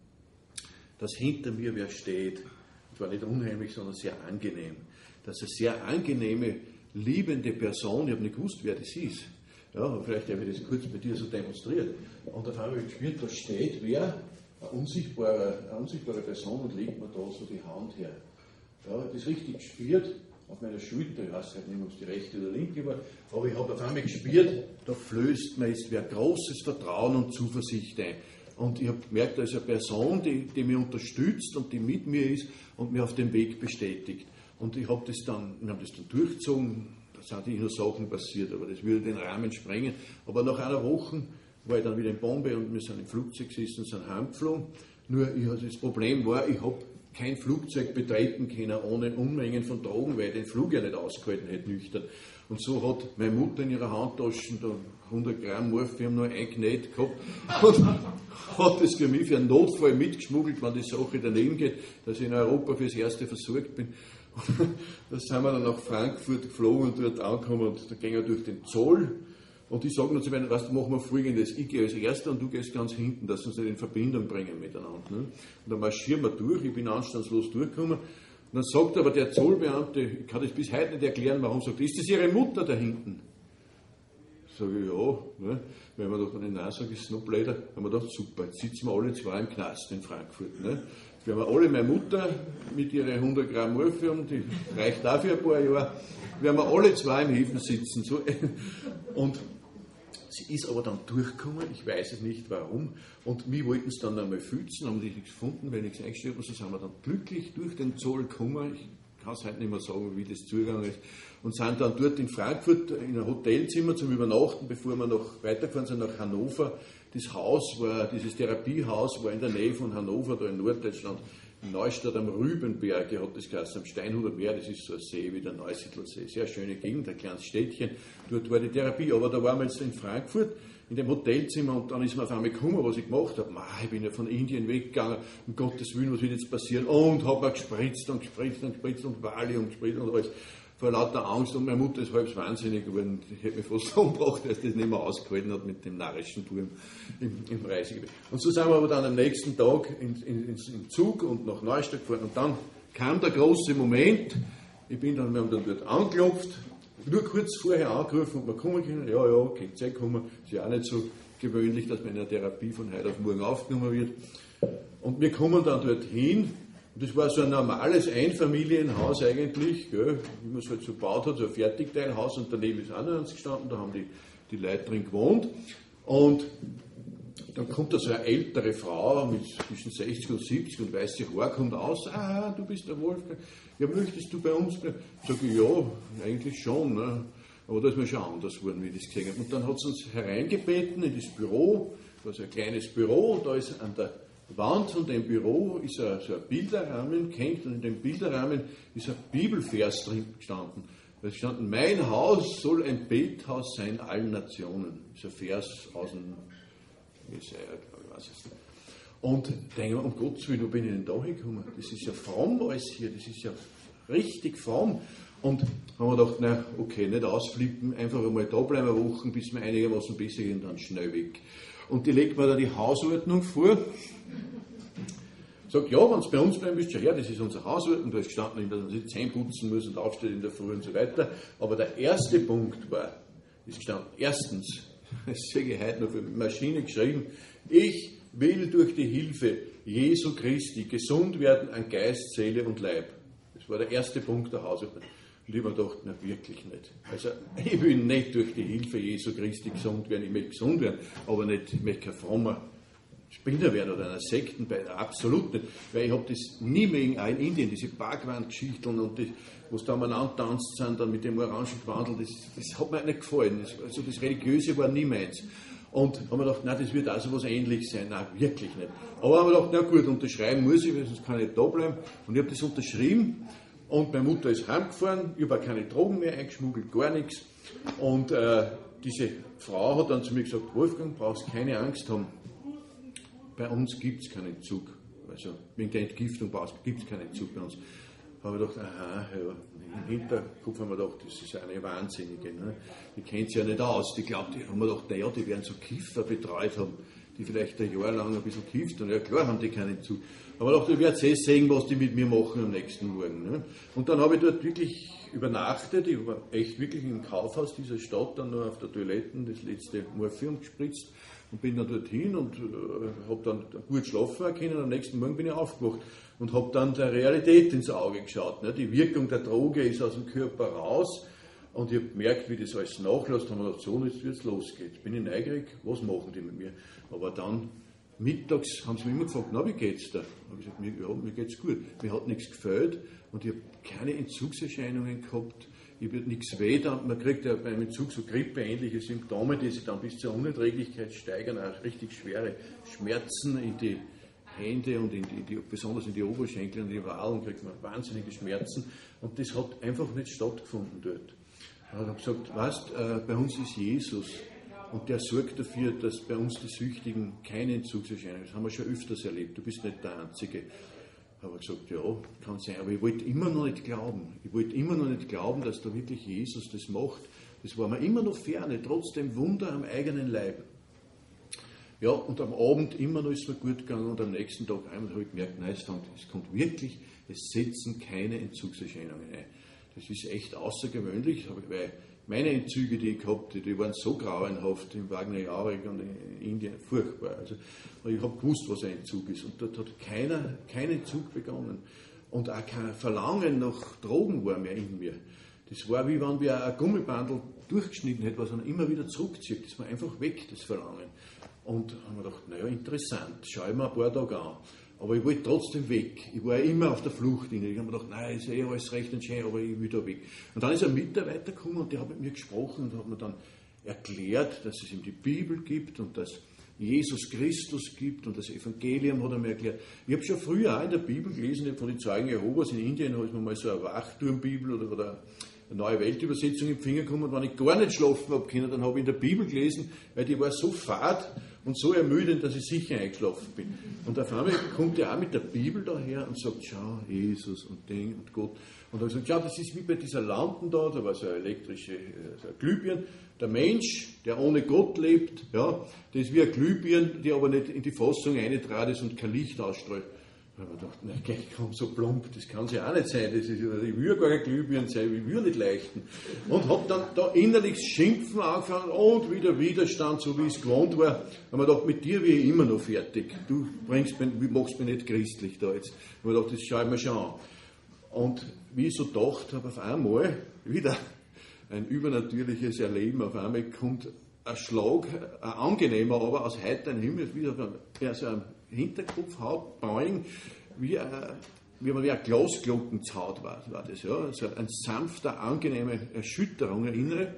dass hinter mir wer steht. Es war nicht unheimlich, sondern sehr angenehm. Dass eine sehr angenehme, liebende Person, ich habe nicht gewusst, wer das ist. Ja, vielleicht habe ich das kurz bei dir so demonstriert. Und auf einmal habe ich gespürt, da steht wer eine unsichtbare, eine unsichtbare Person und legt mir da so die Hand her. Ja, das ist richtig gespürt auf meiner Schulter, ich weiß halt nicht, ob es die rechte oder linke war, aber ich habe auf einmal gespürt, da flößt mir jetzt wer großes Vertrauen und Zuversicht ein. Und ich habe gemerkt, da ist eine Person, die, die mich unterstützt und die mit mir ist und mir auf dem Weg bestätigt. Und ich habe das dann, wir haben das dann durchgezogen, da sind nicht nur Sachen passiert, aber das würde den Rahmen sprengen. Aber nach einer Woche war ich dann wieder in Bombay und wir sind im Flugzeug gesessen und sind heimgeflogen. Nur ich, das Problem war, ich habe kein Flugzeug betreten können ohne Unmengen von Drogen, weil ich den Flug ja nicht ausgehalten hätte, nüchtern. Und so hat meine Mutter in ihrer Handtasche da hundert Gramm Morphium nur eingenäht gehabt und hat das für mich für einen Notfall mitgeschmuggelt, wenn die Sache daneben geht, dass ich in Europa fürs Erste versorgt bin. Da sind wir dann nach Frankfurt geflogen und dort angekommen und da gehen wir durch den Zoll. Und ich sage noch zu meinen, weißt du, machen wir Folgendes, ich gehe als Erster und du gehst ganz hinten, dass wir uns nicht in Verbindung bringen miteinander. Ne? Und dann marschieren wir durch, ich bin anstandslos durchgekommen. Und dann sagt aber der Zollbeamte, ich kann das bis heute nicht erklären, warum, sagt, ist das Ihre Mutter da hinten? Sage ich, ja. Ne? Weil man doch, nein, sage ich, ist noch blöder. Dann haben wir gedacht, super, jetzt sitzen wir alle zwei im Knast in Frankfurt. Ne? Wir haben alle, meine Mutter mit ihren hundert Gramm Morphium, die reicht auch für ein paar Jahre, wir haben alle zwei im Häfen sitzen. So. Und sie ist aber dann durchgekommen, ich weiß es nicht warum, und wir wollten es dann einmal fützen, haben nichts gefunden, weil nichts eingestellt hat, so sind wir dann glücklich durch den Zoll gekommen, ich kann es heute nicht mehr sagen, wie das zugegangen ist, und sind dann dort in Frankfurt in ein Hotelzimmer zum Übernachten, bevor wir noch weitergefahren sind nach Hannover. Das Haus war, dieses Therapiehaus war in der Nähe von Hannover, da in Norddeutschland, in Neustadt am Rübenberge hat das geheißen, am Steinhuder Meer, das ist so ein See wie der Neusiedlersee, sehr schöne Gegend, ein kleines Städtchen, dort war die Therapie, aber da waren wir jetzt in Frankfurt, in dem Hotelzimmer, und dann ist mir auf einmal gekommen, was ich gemacht habe. Ich bin ja von Indien weggegangen, um Gottes Willen, was wird jetzt passieren? Und habe mir gespritzt und gespritzt und gespritzt und Valium gespritzt und alles. Vor lauter Angst, und meine Mutter ist halb wahnsinnig geworden, die hätte mich fast umgebracht, weil sie das nicht mehr ausgehalten hat mit dem narrischen Turm im, im Reisegebiet. Und so sind wir aber dann am nächsten Tag in, in, in, im Zug und nach Neustadt gefahren, und dann kam der große Moment, ich bin dann, wir haben dann dort angeklopft, nur kurz vorher angerufen, ob wir kommen können, ja, ja, könnt ihr kommen, ist ja auch nicht so gewöhnlich, dass man in einer Therapie von heute auf morgen aufgenommen wird. Und wir kommen dann dorthin. Und das war so ein normales Einfamilienhaus eigentlich, gell, wie man es halt so gebaut hat, so ein Fertigteilhaus, und daneben ist auch noch eins gestanden, da haben die, die Leute drin gewohnt. Und dann kommt da so eine ältere Frau mit zwischen sechzig und siebzig und weiße Haare, kommt aus, ah, du bist der Wolfgang, ja, möchtest du bei uns bleiben? Sag ich, ja, eigentlich schon, ne? Aber da ist mir schon anders geworden, wie ich das gesehen habe. Und dann hat sie uns hereingebeten in das Büro, da ist ein kleines Büro, und da ist an der Wand von dem Büro ist ein, so ein Bilderrahmen gehängt, und in dem Bilderrahmen ist ein Bibelvers drin gestanden. Da ist gestanden, mein Haus soll ein Bethaus sein allen Nationen. Das ist ein Vers aus dem Jesaja, glaube ich, weiß es nicht. Und denke mir, um Gottes Willen, wo bin ich denn da hingekommen? Das ist ja fromm alles hier, das ist ja richtig fromm. Und haben wir gedacht, na, okay, nicht ausflippen, einfach einmal da bleiben eine Woche, bis wir einigermaßen besser gehen, dann schnell weg. Und die legt mir da die Hausordnung vor. Sagt, ja, wenn du bei uns bleiben willst, schau her, das ist unsere Hausordnung, da ist gestanden, dass man sich Zähne putzen muss und aufsteht in der Früh und so weiter. Aber der erste Punkt war, ist gestanden, erstens, das sehe ich heute noch für Maschine geschrieben, ich will durch die Hilfe Jesu Christi gesund werden an Geist, Seele und Leib. Das war der erste Punkt der Hausordnung. Und ich habe mir gedacht, na wirklich nicht. Also ich will nicht durch die Hilfe Jesu Christi gesund werden, ich möchte gesund werden, aber nicht, ich möchte kein frommer Spinner werden oder einer Sekten, absolut nicht. Weil ich habe das nie mehr auch in Indien, diese Parkwandgeschichten und die, wo sie da umeinander tanzt sind, dann mit dem orangen Quandel, das, das hat mir nicht gefallen. Das, also das Religiöse war nie meins. Und haben wir gedacht, nein, das wird also was Ähnliches sein. Nein, wirklich nicht. Aber haben wir gedacht, na gut, unterschreiben muss ich, weil sonst kann ich nicht da bleiben. Und ich habe das unterschrieben. Und meine Mutter ist heimgefahren, ich habe keine Drogen mehr eingeschmuggelt, gar nichts. Und äh, diese Frau hat dann zu mir gesagt, Wolfgang, brauchst keine Angst haben, bei uns gibt es keinen Entzug. Also wegen der Entgiftung gibt es keinen Entzug bei uns. Da habe ich gedacht, aha, ja, im Hinterkopf haben wir gedacht, das ist eine Wahnsinnige. Ne? Die kennt sich ja nicht aus. Die glaubt, die haben wir gedacht, naja, die werden so Kiffer betreut haben, die vielleicht ein Jahr lang ein bisschen kifft. Und ja, klar haben die keinen Entzug. Aber ich dachte, ich werde eh sehen, was die mit mir machen am nächsten Morgen. Ne? Und dann habe ich dort wirklich übernachtet. Ich war echt wirklich im Kaufhaus dieser Stadt, dann nur auf der Toilette das letzte Morphium gespritzt. Und bin dann dorthin und äh, habe dann gut schlafen können. Am nächsten Morgen bin ich aufgewacht und habe dann der Realität ins Auge geschaut. Ne? Die Wirkung der Droge ist aus dem Körper raus. Und ich habe gemerkt, wie das alles nachlässt. Haben wir gedacht, so, jetzt wird es losgehen. Bin ich neugierig, was machen die mit mir? Aber dann, mittags, haben sie mich immer gefragt, na, wie geht's da? Habe ich gesagt, mir, ja, mir geht's gut. Mir hat nichts gefällt und ich habe keine Entzugserscheinungen gehabt. Ich habe nichts weh, man kriegt ja beim Entzug so grippeähnliche Symptome, die sich dann bis zur Unerträglichkeit steigern, auch richtig schwere Schmerzen in die Hände und in die, die, besonders in die Oberschenkel und die Walen kriegt man wahnsinnige Schmerzen und das hat einfach nicht stattgefunden dort. Ich habe gesagt, weißt, äh, bei uns ist Jesus und der sorgt dafür, dass bei uns die Süchtigen keine Entzugserscheinungen haben. Das haben wir schon öfters erlebt, du bist nicht der Einzige. Ich habe gesagt, ja, kann sein, aber ich wollte immer noch nicht glauben. Ich wollte immer noch nicht glauben, dass da wirklich Jesus das macht. Das war mir immer noch ferne, trotzdem Wunder am eigenen Leib. Ja, und am Abend immer noch ist mir gut gegangen und am nächsten Tag einmal habe ich gemerkt, nein, es kommt wirklich, es setzen keine Entzugserscheinungen ein. Das ist echt außergewöhnlich, weil meine Entzüge, die ich gehabt habe, die waren so grauenhaft im Wagner-Jauregg und in Indien, furchtbar. Also ich habe gewusst, was ein Entzug ist. Und dort hat keiner, kein Entzug begonnen. Und auch kein Verlangen nach Drogen war mehr in mir. Das war wie wenn wir ein Gummibandel durchgeschnitten hätten, was dann immer wieder zurückzieht. Das war einfach weg, das Verlangen. Und haben wir gedacht, naja, interessant, schau ich mir ein paar Tage an. Aber ich wollte trotzdem weg. Ich war immer auf der Flucht. Ich habe mir gedacht, nein, ist eh alles recht und schön, aber ich will da weg. Und dann ist ein Mitarbeiter gekommen und der hat mit mir gesprochen und hat mir dann erklärt, dass es ihm die Bibel gibt und dass Jesus Christus gibt und das Evangelium hat er mir erklärt. Ich habe schon früher auch in der Bibel gelesen, von den Zeugen Jehovas in Indien, habe ich mir mal so eine Wachturmbibel oder, oder eine neue Weltübersetzung im Finger gekommen und wenn ich gar nicht schlafen habe können, dann habe ich in der Bibel gelesen, weil die war so fad und so ermüdend, dass ich sicher eingeschlafen bin. Und auf einmal kommt er auch mit der Bibel daher und sagt, schau, Jesus und Ding und Gott. Und er sagt, ja, das ist wie bei dieser Lampen da, da war so eine elektrische so eine Glühbirne. Der Mensch, der ohne Gott lebt, ja, das ist wie eine Glühbirne, die aber nicht in die Fassung eingetragen ist und kein Licht ausstrahlt. Da habe ich gedacht, nein, ich komme so plump, das kann es ja auch nicht sein, das ist, ich will gar keine Glühbirne sein, ich will nicht leuchten. Und habe dann da innerlich Schimpfen angefangen und wieder Widerstand, so wie ich es gewohnt war. Da habe ich gedacht, mit dir bin ich immer noch fertig. Du bringst mich, machst mich nicht christlich da jetzt. Da habe ich gedacht, das schaue ich mir schon an. Und wie ich so gedacht habe, auf einmal wieder ein übernatürliches Erleben, auf einmal kommt ein Schlag, ein angenehmer, aber aus heiterem Himmel, wieder so ein Hinterkopfhaut, Boing, wie, ein, wie man wie eine Glasglocken zhaut war, war das, ja. Also eine sanfte, angenehme Erschütterung, eine innere.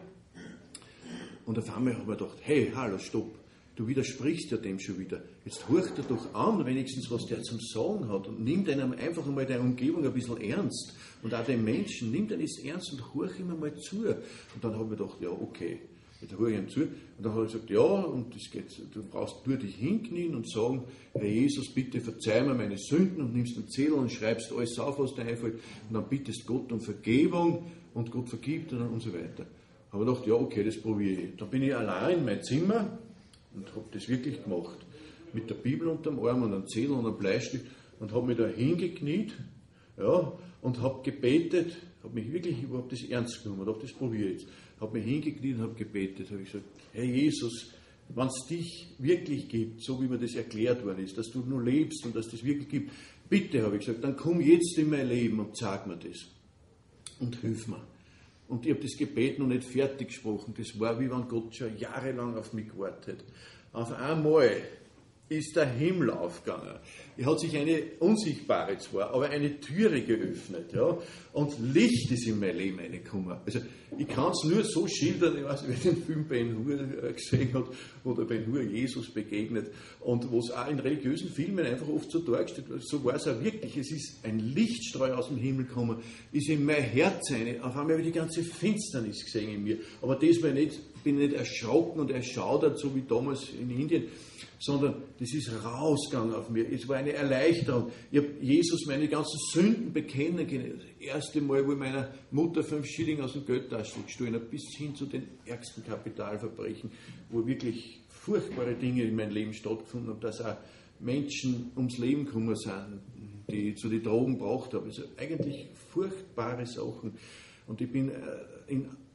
Und auf einmal habe ich mir gedacht, hey, hallo, stopp, du widersprichst ja dem schon wieder. Jetzt horch dir doch an, wenigstens, was der zum Sagen hat und nimm deinem einfach einmal deine Umgebung ein bisschen ernst. Und auch den Menschen, nimm den jetzt ernst und horch ihm mal zu. Und dann habe ich mir gedacht, ja, okay. Jetzt höre ich ihm zu. Und dann hat er gesagt, ja, und das geht, du brauchst nur dich hinknien und sagen, Herr Jesus, bitte verzeih mir meine Sünden und nimmst den Zettel und schreibst alles auf, was dir einfällt. Und dann bittest Gott um Vergebung und Gott vergibt und, und so weiter. Aber ich dachte, ja, okay, das probiere ich. Dann bin ich allein in mein Zimmer und habe das wirklich gemacht. Mit der Bibel unterm Arm und einem Zettel und einem Bleistift und habe mich da hingekniet, ja, und habe gebetet, habe mich wirklich, ich habe das ernst genommen, ich dachte, das probiere ich jetzt. Habe mich hingekniet und habe gebetet, habe ich gesagt, Herr Jesus, wenn es dich wirklich gibt, so wie mir das erklärt worden ist, dass du nur lebst und dass das wirklich gibt, bitte, habe ich gesagt, dann komm jetzt in mein Leben und sag mir das und hilf mir. Und ich habe das gebeten und nicht fertig gesprochen, das war wie wenn Gott schon jahrelang auf mich gewartet. Auf einmal ist der Himmel aufgegangen. Es hat sich eine unsichtbare zwar, aber eine Türe geöffnet, ja, und Licht ist in mein Leben reingekommen. Also ich kann es nur so schildern, ich weiß nicht, wer den Film Ben-Hur gesehen hat, wo der Ben-Hur Jesus begegnet und wo es auch in religiösen Filmen einfach oft so dargestellt wird, so war es auch wirklich. Es ist ein Lichtstrahl aus dem Himmel gekommen, ist in mein Herz rein, auf einmal habe ich die ganze Finsternis gesehen in mir, aber diesmal nicht, bin ich nicht erschrocken und erschaudert, so wie damals in Indien, sondern das ist rausgegangen auf mir. Es war eine Erleichterung. Ich habe Jesus meine ganzen Sünden bekennen können. Das erste Mal, wo ich meiner Mutter fünf Schilling aus dem Geldtaschel gestohlen habe, bis hin zu den ärgsten Kapitalverbrechen, wo wirklich furchtbare Dinge in meinem Leben stattgefunden haben, dass auch Menschen ums Leben gekommen sind, die zu den Drogen gebracht haben. Also eigentlich furchtbare Sachen. Und ich bin in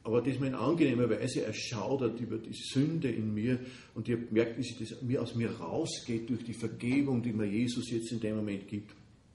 aber das mal in angenehmer Weise erschaudert über die Sünde in mir und ich habe gemerkt, wie sich das mir aus mir rausgeht durch die Vergebung, die mir Jesus jetzt in dem Moment gibt.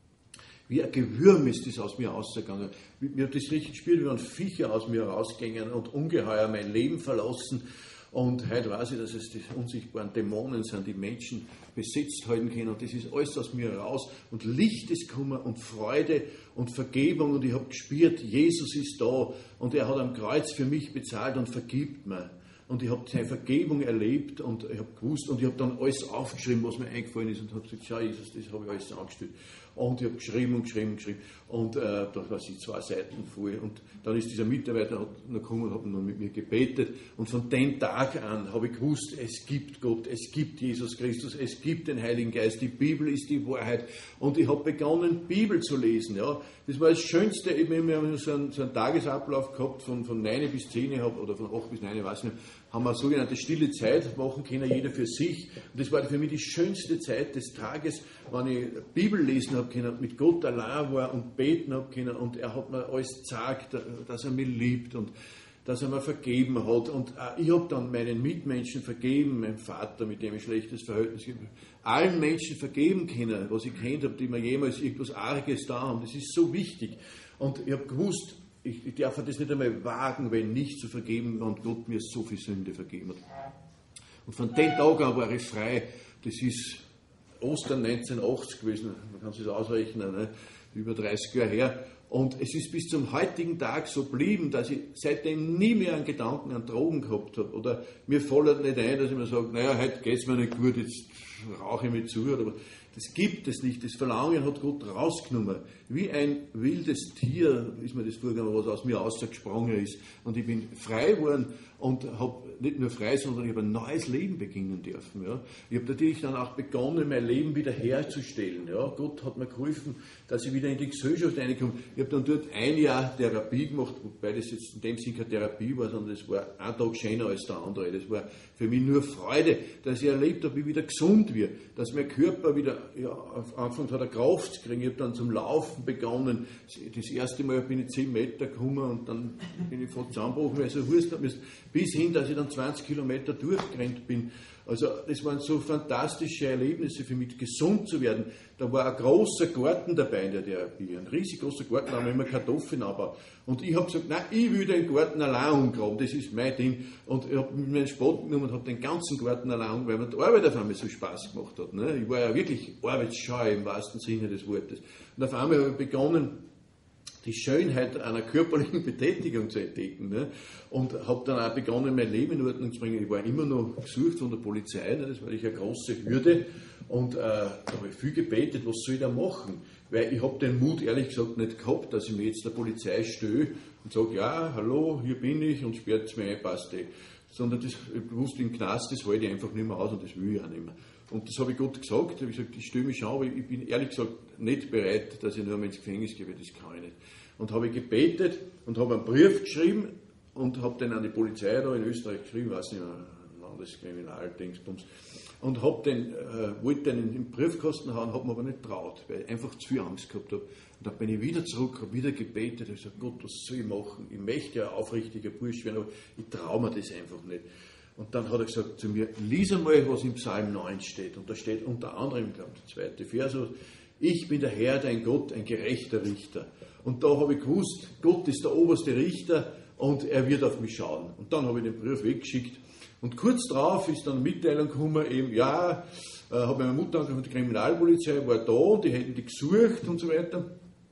Wie ein Gewürm ist das aus mir ausgegangen. Mir hat das richtig gespürt, wie wenn Viecher aus mir rausgingen und Ungeheuer mein Leben verlassen. Und heute weiß ich, dass es die unsichtbaren Dämonen sind, die Menschen besetzt halten können. Und das ist alles aus mir raus. Und Licht ist gekommen und Freude und Vergebung. Und ich habe gespürt, Jesus ist da. Und er hat am Kreuz für mich bezahlt und vergibt mir. Und ich habe seine Vergebung erlebt und ich habe gewusst und ich habe dann alles aufgeschrieben, was mir eingefallen ist und habe gesagt, schau Jesus, das habe ich alles angestellt. Und ich habe geschrieben und geschrieben und geschrieben und äh, da war sie zwei Seiten voll. Und dann ist dieser Mitarbeiter hat noch gekommen und hat noch mit mir gebetet. Und von dem Tag an habe ich gewusst, es gibt Gott, es gibt Jesus Christus, es gibt den Heiligen Geist, die Bibel ist die Wahrheit. Und ich habe begonnen, Bibel zu lesen. Ja. Das war das Schönste. Wir haben so einen, so einen Tagesablauf gehabt, von, von neun bis zehn oder von acht bis neun, ich weiß nicht, haben wir eine sogenannte stille Zeit machen können, jeder für sich. Und das war für mich die schönste Zeit des Tages, wenn ich Bibel lesen habe können, mit Gott allein war und beten habe können. Und er hat mir alles gezeigt, dass er mich liebt und dass er mir vergeben hat. Und ich habe dann meinen Mitmenschen vergeben, meinem Vater, mit dem ich schlechtes Verhältnis habe, allen Menschen vergeben können, was ich kennt habe, die mir jemals irgendwas Arges da haben. Das ist so wichtig. Und ich habe gewusst, ich, ich darf das nicht einmal wagen, wenn nicht zu vergeben, und Gott mir so viel Sünde vergeben hat. Und von dem Tag an war ich frei. Das ist Ostern neunzehnhundertachtzig gewesen, man kann sich das ausrechnen, ne? Über dreißig Jahre her. Und es ist bis zum heutigen Tag so geblieben, dass ich seitdem nie mehr einen Gedanken an Drogen gehabt habe. Oder mir fällt nicht ein, dass ich mir sage, naja, heute geht es mir nicht gut, jetzt rauche ich mich zu. Oder das gibt es nicht. Das Verlangen hat Gott rausgenommen. Wie ein wildes Tier ist mir das vorgegangen, was aus mir rausgesprungen ist. Und ich bin frei geworden und habe nicht nur frei, sondern ich habe ein neues Leben beginnen dürfen. Ja. Ich habe natürlich dann auch begonnen, mein Leben wieder herzustellen. Ja. Gott hat mir geholfen, dass ich wieder in die Gesellschaft reinkomme. Ich habe dann dort ein Jahr Therapie gemacht, wobei das jetzt in dem Sinne keine Therapie war, sondern das war ein Tag schöner als der andere. Das war für mich nur Freude, dass ich erlebt habe, wie ich wieder gesund wird, dass mein Körper wieder ja, angefangen hat, eine Kraft zu kriegen. Ich habe dann zum Laufen begonnen. Das erste Mal bin ich zehn Meter gekommen und dann bin ich fast zusammengebrochen, weil ich so Hust habe müssen, bis hin, dass ich dann zwanzig Kilometer durchgerannt bin. Also das waren so fantastische Erlebnisse für mich, gesund zu werden. Da war ein großer Garten dabei in der Therapie, ein riesig großer Garten, da haben wir immer Kartoffeln angebaut. Und ich habe gesagt, nein, ich will den Garten allein umgraben, das ist mein Ding. Und ich habe mir einen Sport genommen und habe den ganzen Garten allein umgraben, weil mir die Arbeit auf einmal so Spaß gemacht hat. Ne? Ich war ja wirklich arbeitsscheu im wahrsten Sinne des Wortes. Und auf einmal habe ich begonnen, die Schönheit einer körperlichen Betätigung zu entdecken. Ne? Und habe dann auch begonnen, mein Leben in Ordnung zu bringen. Ich war immer noch gesucht von der Polizei, ne? Das war eine große Hürde. Und äh, da habe ich viel gebetet, was soll ich da machen? Weil ich habe den Mut, ehrlich gesagt, nicht gehabt, dass ich mir jetzt der Polizei stöhe und sage, ja, hallo, hier bin ich und sperrt es mir ein, passt eh. Sondern das, ich wusste, im Knast, das halte ich einfach nicht mehr aus und das will ich auch nicht mehr. Und das habe ich Gott gesagt, habe ich gesagt, ich störe mich schon, aber ich bin ehrlich gesagt nicht bereit, dass ich nur einmal ins Gefängnis gehe, das kann ich nicht. Und habe gebetet und habe einen Brief geschrieben und habe den an die Polizei da in Österreich geschrieben, weiß nicht mehr, Landeskriminaldingsbums, und habe den, äh, wollte den in den Briefkasten hauen, habe mir aber nicht traut, weil ich einfach zu viel Angst gehabt habe. Und dann bin ich wieder zurück, habe wieder gebetet, habe gesagt, Gott, was soll ich machen? Ich möchte ja ein aufrichtiger Bursch werden, aber ich traue mir das einfach nicht. Und dann hat er gesagt zu mir, lies einmal, was im Psalm neun steht. Und da steht unter anderem, ich glaube, der zweite Vers, ich bin der Herr, dein Gott, ein gerechter Richter. Und da habe ich gewusst, Gott ist der oberste Richter und er wird auf mich schauen. Und dann habe ich den Brief weggeschickt. Und kurz darauf ist dann eine Mitteilung gekommen, eben, ja, äh, habe meine Mutter angerufen, die Kriminalpolizei war da, die hätten die gesucht und so weiter.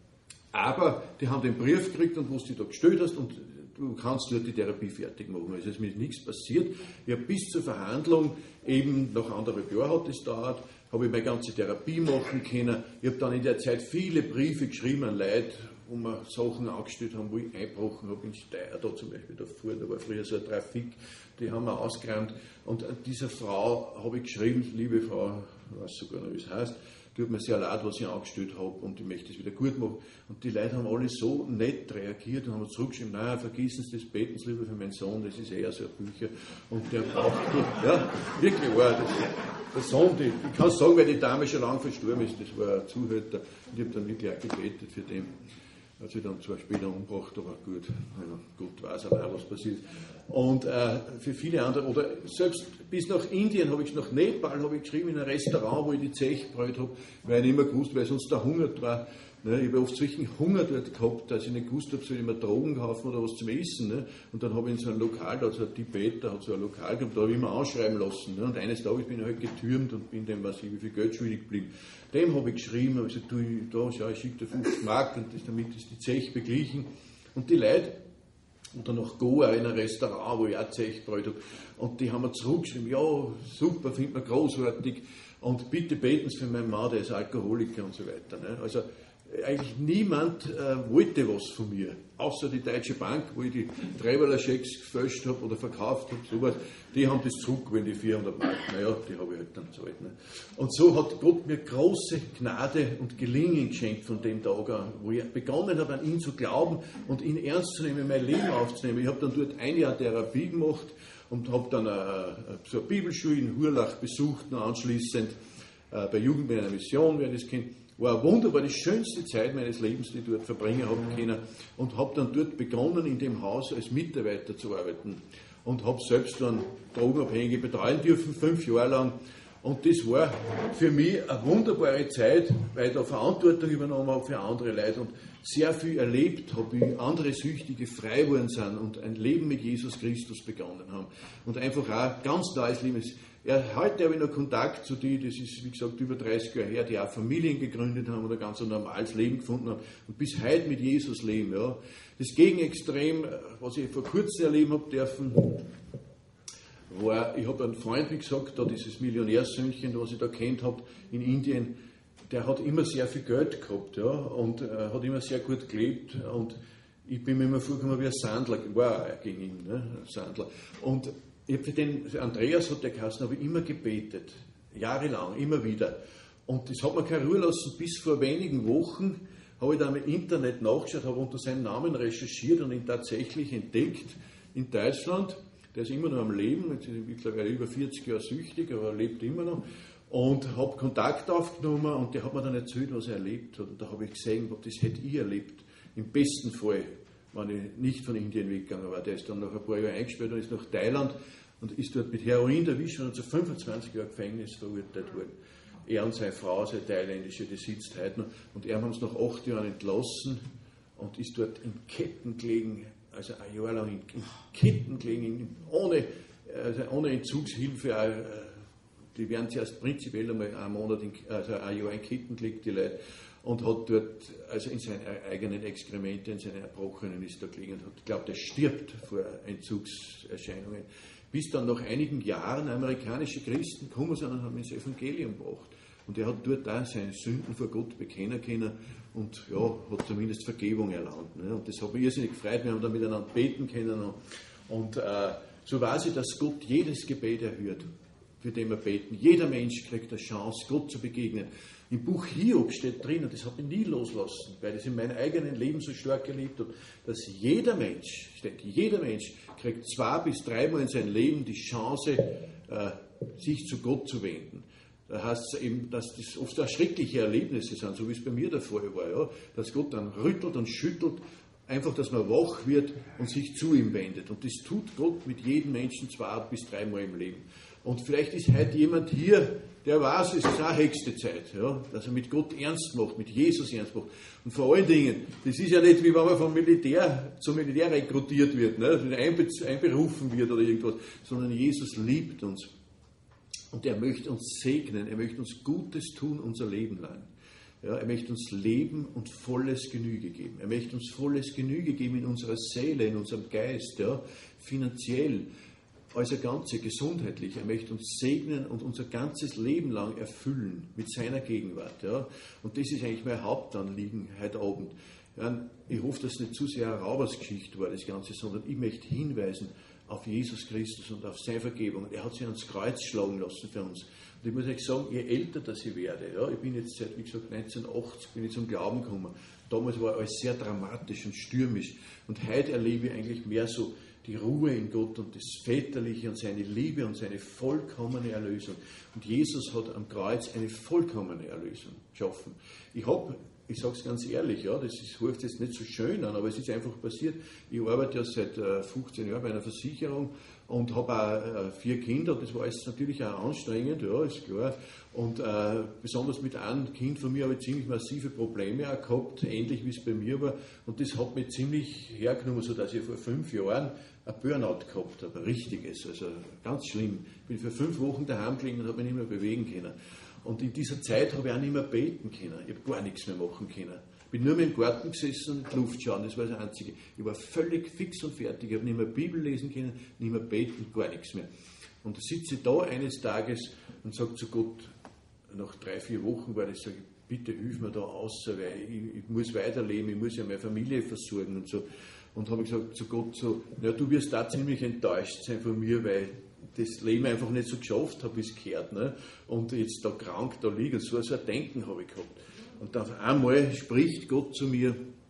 Aber die haben den Brief gekriegt und was du da gestellt hast und du kannst dort die Therapie fertig machen. Also es ist mir nichts passiert. Ich habe bis zur Verhandlung, eben nach anderthalb Jahren hat es gedauert, habe ich meine ganze Therapie machen können. Ich habe dann in der Zeit viele Briefe geschrieben an Leute, wo wir Sachen angestellt haben, wo ich eingebrochen habe in Steyr, da zum Beispiel davor, da war früher so ein Trafik, die haben wir ausgeräumt. Und dieser Frau habe ich geschrieben, liebe Frau, ich weiß sogar noch, wie es heißt, tut mir sehr leid, was ich angestellt habe und ich möchte es wieder gut machen. Und die Leute haben alle so nett reagiert und haben zurückgeschrieben, nein, vergessen Sie das, beten Sie lieber für meinen Sohn, das ist eher so ein Bücher und der braucht, ja, wirklich wahr, das, der Sohn, die, ich kann es sagen, weil die Dame schon lange verstorben ist, das war ein Zuhälter und ich habe dann wirklich auch gebetet für den. Hat sich dann zwar später umgebracht, aber gut, ja, Gott weiß auch, was passiert. Und äh, für viele andere, oder selbst bis nach Indien habe ich, nach Nepal habe ich geschrieben, in ein Restaurant, wo ich die Zeche gebräut habe, weil ich nicht mehr gewusst, weil sonst der Hunger war. Ne, ich habe oft solchen Hunger dort gehabt, dass ich nicht gewusst habe, soll ich mir Drogen kaufen oder was zum Essen. Ne? Und dann habe ich in so einem Lokal, da hat so ein Tibeter, hat so ein Lokal gehabt, da habe ich immer anschreiben lassen. Ne? Und eines Tages bin ich halt getürmt und bin dem, was ich, wie viel Geld schuldig geblieben. Dem habe ich geschrieben, habe gesagt, du, da, schau, ich schicke dir fünfzig Mark und das, damit ist die Zeche beglichen. Und die Leute, oder nach Goa in einem Restaurant, wo ich auch Zeche gebräut habe, und die haben mir zurückgeschrieben, ja, super, findet man großartig, und bitte beten Sie für meinen Mann, der ist Alkoholiker und so weiter. Ne? Also, eigentlich niemand äh, wollte was von mir, außer die Deutsche Bank, wo ich die Traveler-Schecks gefälscht habe oder verkauft habe, sowas. Die haben das zurückgewählt, die vierhundert Mark. Naja, die habe ich halt dann gezahlt. Ne? Und so hat Gott mir große Gnade und Gelingen geschenkt von dem Tag an, wo ich begonnen habe, an ihn zu glauben und ihn ernst zu nehmen, mein Leben aufzunehmen. Ich habe dann dort ein Jahr Therapie gemacht und habe dann eine, so eine Bibelschule in Hurlach besucht, noch anschließend äh, bei Jugend mit einer Mission, wer das kennt. War wunderbar, die schönste Zeit meines Lebens, die ich dort verbringen habe können, und habe dann dort begonnen, in dem Haus als Mitarbeiter zu arbeiten und habe selbst dann Drogenabhängige betreuen dürfen, fünf Jahre lang. Und das war für mich eine wunderbare Zeit, weil ich da Verantwortung übernommen habe für andere Leute und sehr viel erlebt habe, wie andere Süchtige frei geworden sind und ein Leben mit Jesus Christus begonnen haben. Und einfach auch ganz neues Leben. Ja, heute habe ich noch Kontakt zu denen, das ist wie gesagt über dreißig Jahre her, die auch Familien gegründet haben oder ganz ein normales Leben gefunden haben und bis heute mit Jesus leben. Ja. Das Gegenextrem, was ich vor kurzem erleben habe dürfen, war, ich habe einen Freund, wie gesagt, da dieses Millionärsöhnchen, was ich da kennt habe in Indien, der hat immer sehr viel Geld gehabt, ja, und äh, hat immer sehr gut gelebt, und ich bin mir immer vorgekommen wie ein Sandler, war er gegen ihn, ne, ein Sandler. Und ich habe für den, für Andreas hat der geheißen, habe ich immer gebetet, jahrelang, immer wieder. Und das hat mir keine Ruhe lassen, bis vor wenigen Wochen habe ich dann im Internet nachgeschaut, habe unter seinem Namen recherchiert und ihn tatsächlich entdeckt in Deutschland. Der ist immer noch am Leben, jetzt ist er mittlerweile über vierzig Jahre süchtig, aber er lebt immer noch. Und habe Kontakt aufgenommen und der hat mir dann erzählt, was er erlebt hat. Und da habe ich gesehen, das hätte ich erlebt, im besten Fall, wenn ich nicht von Indien weggegangen war. Der ist dann nach ein paar Jahren eingesperrt und ist nach Thailand und ist dort mit Heroin erwischt und zu fünfundzwanzig Jahren Gefängnis verurteilt worden. Er und seine Frau, seine thailändische, die sitzt heute noch. Und er haben es nach acht Jahren entlassen und ist dort in Ketten gelegen, also ein Jahr lang in, in Ketten gelegen, ohne, also ohne Entzugshilfe. Auch, die werden zuerst prinzipiell einmal einen Monat, in, also ein Jahr in Ketten gelegt, die Leute, und hat dort, also in seinen eigenen Exkremente, in seinen Erbrochenen ist da gelegen und hat geglaubt, er stirbt vor Entzugserscheinungen. Bis dann nach einigen Jahren amerikanische Christen gekommen sind und haben ins Evangelium gebracht. Und er hat dort auch seine Sünden vor Gott bekennen können und ja, hat zumindest Vergebung erlangt. Ne? Und das hat mich irrsinnig gefreut, wir haben dann miteinander beten können. Und, und äh, so weiß ich, dass Gott jedes Gebet erhört, für den wir beten. Jeder Mensch kriegt eine Chance, Gott zu begegnen. Im Buch Hiob steht drin, und das hat mich nie loslassen, weil ich es in meinem eigenen Leben so stark erlebt habe, dass jeder Mensch, steht, jeder Mensch kriegt zwei bis dreimal in seinem Leben die Chance, äh, sich zu Gott zu wenden. Da heißt es eben, dass das oft auch schreckliche Erlebnisse sind, so wie es bei mir der Fall war, ja? Dass Gott dann rüttelt und schüttelt, einfach, dass man wach wird und sich zu ihm wendet. Und das tut Gott mit jedem Menschen zwei bis dreimal im Leben. Und vielleicht ist heute jemand hier, der weiß, es ist auch höchste Zeit, ja, dass er mit Gott ernst macht, mit Jesus ernst macht. Und vor allen Dingen, das ist ja nicht wie wenn man vom Militär zum Militär rekrutiert wird, ne, einberufen wird oder irgendwas, sondern Jesus liebt uns. Und er möchte uns segnen, er möchte uns Gutes tun unser Leben lang. Ja, er möchte uns Leben und volles Genüge geben. Er möchte uns volles Genüge geben in unserer Seele, in unserem Geist, ja, finanziell, also ganze gesundheitlich. Er möchte uns segnen und unser ganzes Leben lang erfüllen mit seiner Gegenwart. Ja. Und das ist eigentlich mein Hauptanliegen heute Abend. Ja, ich hoffe, dass es nicht zu sehr eine Raubersgeschichte war, das Ganze, sondern ich möchte hinweisen auf Jesus Christus und auf seine Vergebung. Er hat sich ans Kreuz schlagen lassen für uns. Und ich muss euch sagen, je älter das ich werde, ja, ich bin jetzt seit, wie gesagt, neunzehnhundertachtzig bin ich zum Glauben gekommen. Damals war alles sehr dramatisch und stürmisch. Und heute erlebe ich eigentlich mehr so die Ruhe in Gott und das Väterliche und seine Liebe und seine vollkommene Erlösung. Und Jesus hat am Kreuz eine vollkommene Erlösung geschaffen. Ich habe ich sage es ganz ehrlich, ja, das ist, hört jetzt nicht so schön an, aber es ist einfach passiert. Ich arbeite ja seit äh, fünfzehn Jahren bei einer Versicherung und habe auch äh, vier Kinder. Das war jetzt natürlich auch anstrengend, ja, ist klar. Und äh, besonders mit einem Kind von mir habe ich ziemlich massive Probleme auch gehabt, ähnlich wie es bei mir war. Und das hat mich ziemlich hergenommen, sodass ich vor fünf Jahren ein Burnout gehabt habe, ein richtiges, also ganz schlimm. Ich bin für fünf Wochen daheim gelegen und habe mich nicht mehr bewegen können. Und in dieser Zeit habe ich auch nicht mehr beten können. Ich habe gar nichts mehr machen können. Ich bin nur mehr im Garten gesessen und die Luft schauen, das war das Einzige. Ich war völlig fix und fertig. Ich habe nicht mehr Bibel lesen können, nicht mehr beten, gar nichts mehr. Und da sitze ich da eines Tages und sage zu Gott, nach drei, vier Wochen war das, sage ich, bitte hilf mir da aus, weil ich, ich muss weiterleben, ich muss ja meine Familie versorgen und so. Und habe gesagt zu Gott so, ja, du wirst da ziemlich enttäuscht sein von mir, weil das Leben einfach nicht so geschafft habe, wie es gehört. Ne? Und jetzt da krank da liege. Und so, so ein Denken habe ich gehabt. Und dann einmal spricht Gott zu mir,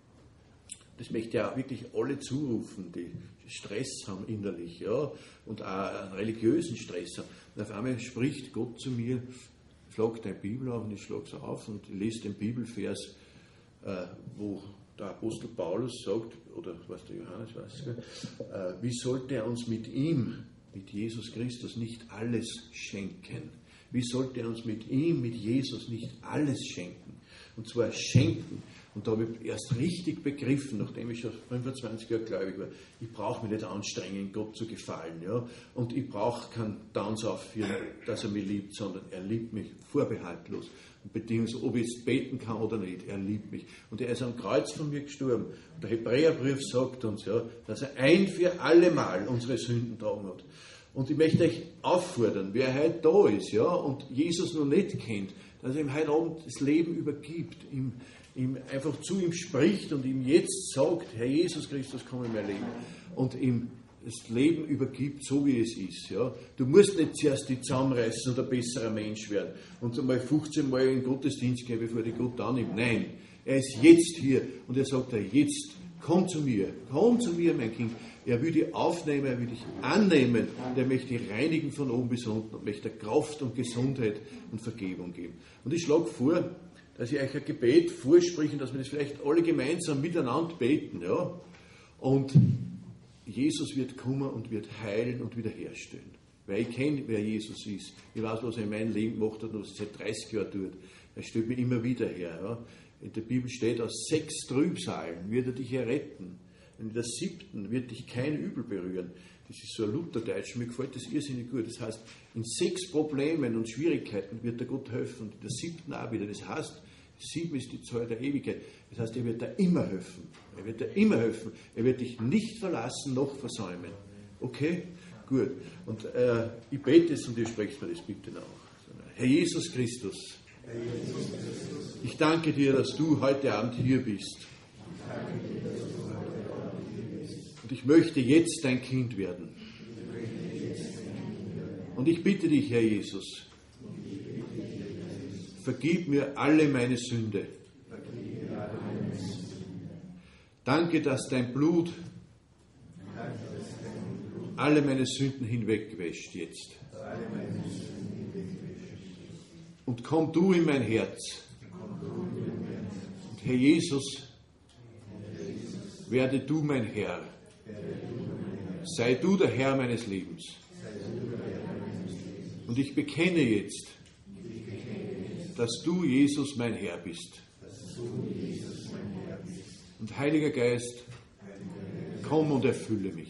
das möchte ja auch wirklich alle zurufen, die Stress haben innerlich, ja, und auch einen religiösen Stress haben. Und auf einmal spricht Gott zu mir, schlag deine Bibel auf, und ich schlage sie auf und lese den Bibelvers, äh, wo der Apostel Paulus sagt, oder was der Johannes weiß, äh, wie sollte er uns mit ihm, mit Jesus Christus, nicht alles schenken? Wie sollte er uns mit ihm, mit Jesus, nicht alles schenken? Und zwar schenken. Und da habe ich erst richtig begriffen, nachdem ich schon fünfundzwanzig Jahre gläubig war, ich brauche mich nicht anstrengen, Gott zu gefallen. Ja? Und ich brauche keinen Tanz aufführen, dass er mich liebt, sondern er liebt mich vorbehaltlos. Und bedingungslos, ob ich jetzt beten kann oder nicht, er liebt mich. Und er ist am Kreuz von mir gestorben. Und der Hebräerbrief sagt uns, ja, dass er ein für alle Mal unsere Sünden tragen hat. Und ich möchte euch auffordern, wer heute da ist, ja, und Jesus noch nicht kennt, dass er ihm heute Abend das Leben übergibt, ihm, ihm einfach zu ihm spricht und ihm jetzt sagt, Herr Jesus Christus, komm in mein Leben. Und ihm das Leben übergibt, so wie es ist. Ja. Du musst nicht zuerst dich zusammenreißen und ein besserer Mensch werden und einmal fünfzehn Mal in den Gottesdienst gehen, bevor dich Gott annimmt. Nein, er ist jetzt hier und er sagt dir jetzt, komm zu mir, komm zu mir, mein Kind. Er will dich aufnehmen, er will dich annehmen und er möchte dich reinigen von oben bis unten und möchte Kraft und Gesundheit und Vergebung geben. Und ich schlage vor, dass ich euch ein Gebet vorspreche, dass wir das vielleicht alle gemeinsam miteinander beten. Ja? Und Jesus wird kommen und wird heilen und wiederherstellen. Weil ich kenne, wer Jesus ist. Ich weiß, was er in meinem Leben gemacht hat und was er seit dreißig Jahren tut. Er stellt mich immer wieder her. Ja? In der Bibel steht, aus sechs Trübsalen wird er dich erretten. Und in der siebten wird dich kein Übel berühren. Das ist so ein Lutherdeutsch, mir gefällt das irrsinnig gut. Das heißt, in sechs Problemen und Schwierigkeiten wird der Gott helfen. Und in der siebten auch wieder. Das heißt, sieben ist die Zahl der Ewigkeit. Das heißt, er wird dir immer helfen. Er wird dir immer helfen. Er wird dich nicht verlassen, noch versäumen. Okay? Gut. Und äh, ich bete es und ihr sprecht mir das bitte nach. Herr Jesus Christus, ich danke dir, dass du heute Abend hier bist. Und ich möchte jetzt dein Kind werden. Und ich bitte dich, Herr Jesus, vergib mir alle meine Sünde. Danke, dass dein Blut alle meine Sünden hinwegwäscht jetzt. Und komm du in mein Herz. Und Herr Jesus, werde du mein Herr. Sei du der Herr meines Lebens. Und ich bekenne jetzt, dass du, Jesus, mein Herr bist. Und Heiliger Geist, komm und erfülle mich.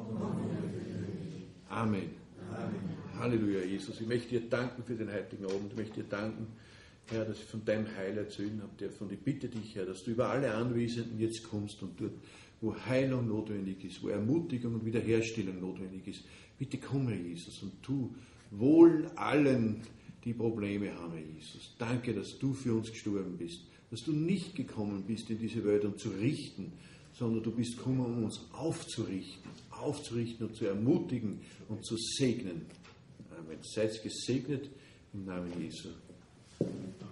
Amen. Halleluja, Jesus. Ich möchte dir danken für den heutigen Abend. Ich möchte dir danken, Herr, dass ich von deinem Heil erzählen habe dürfen. Und ich bitte dich, Herr, dass du über alle Anwesenden jetzt kommst und dort, wo Heilung notwendig ist, wo Ermutigung und Wiederherstellung notwendig ist. Bitte komm, Herr Jesus, und tu wohl allen, die Probleme haben, Herr Jesus. Danke, dass du für uns gestorben bist, dass du nicht gekommen bist in diese Welt, um zu richten, sondern du bist gekommen, um uns aufzurichten, aufzurichten und zu ermutigen und zu segnen. Amen. Seid gesegnet im Namen Jesu.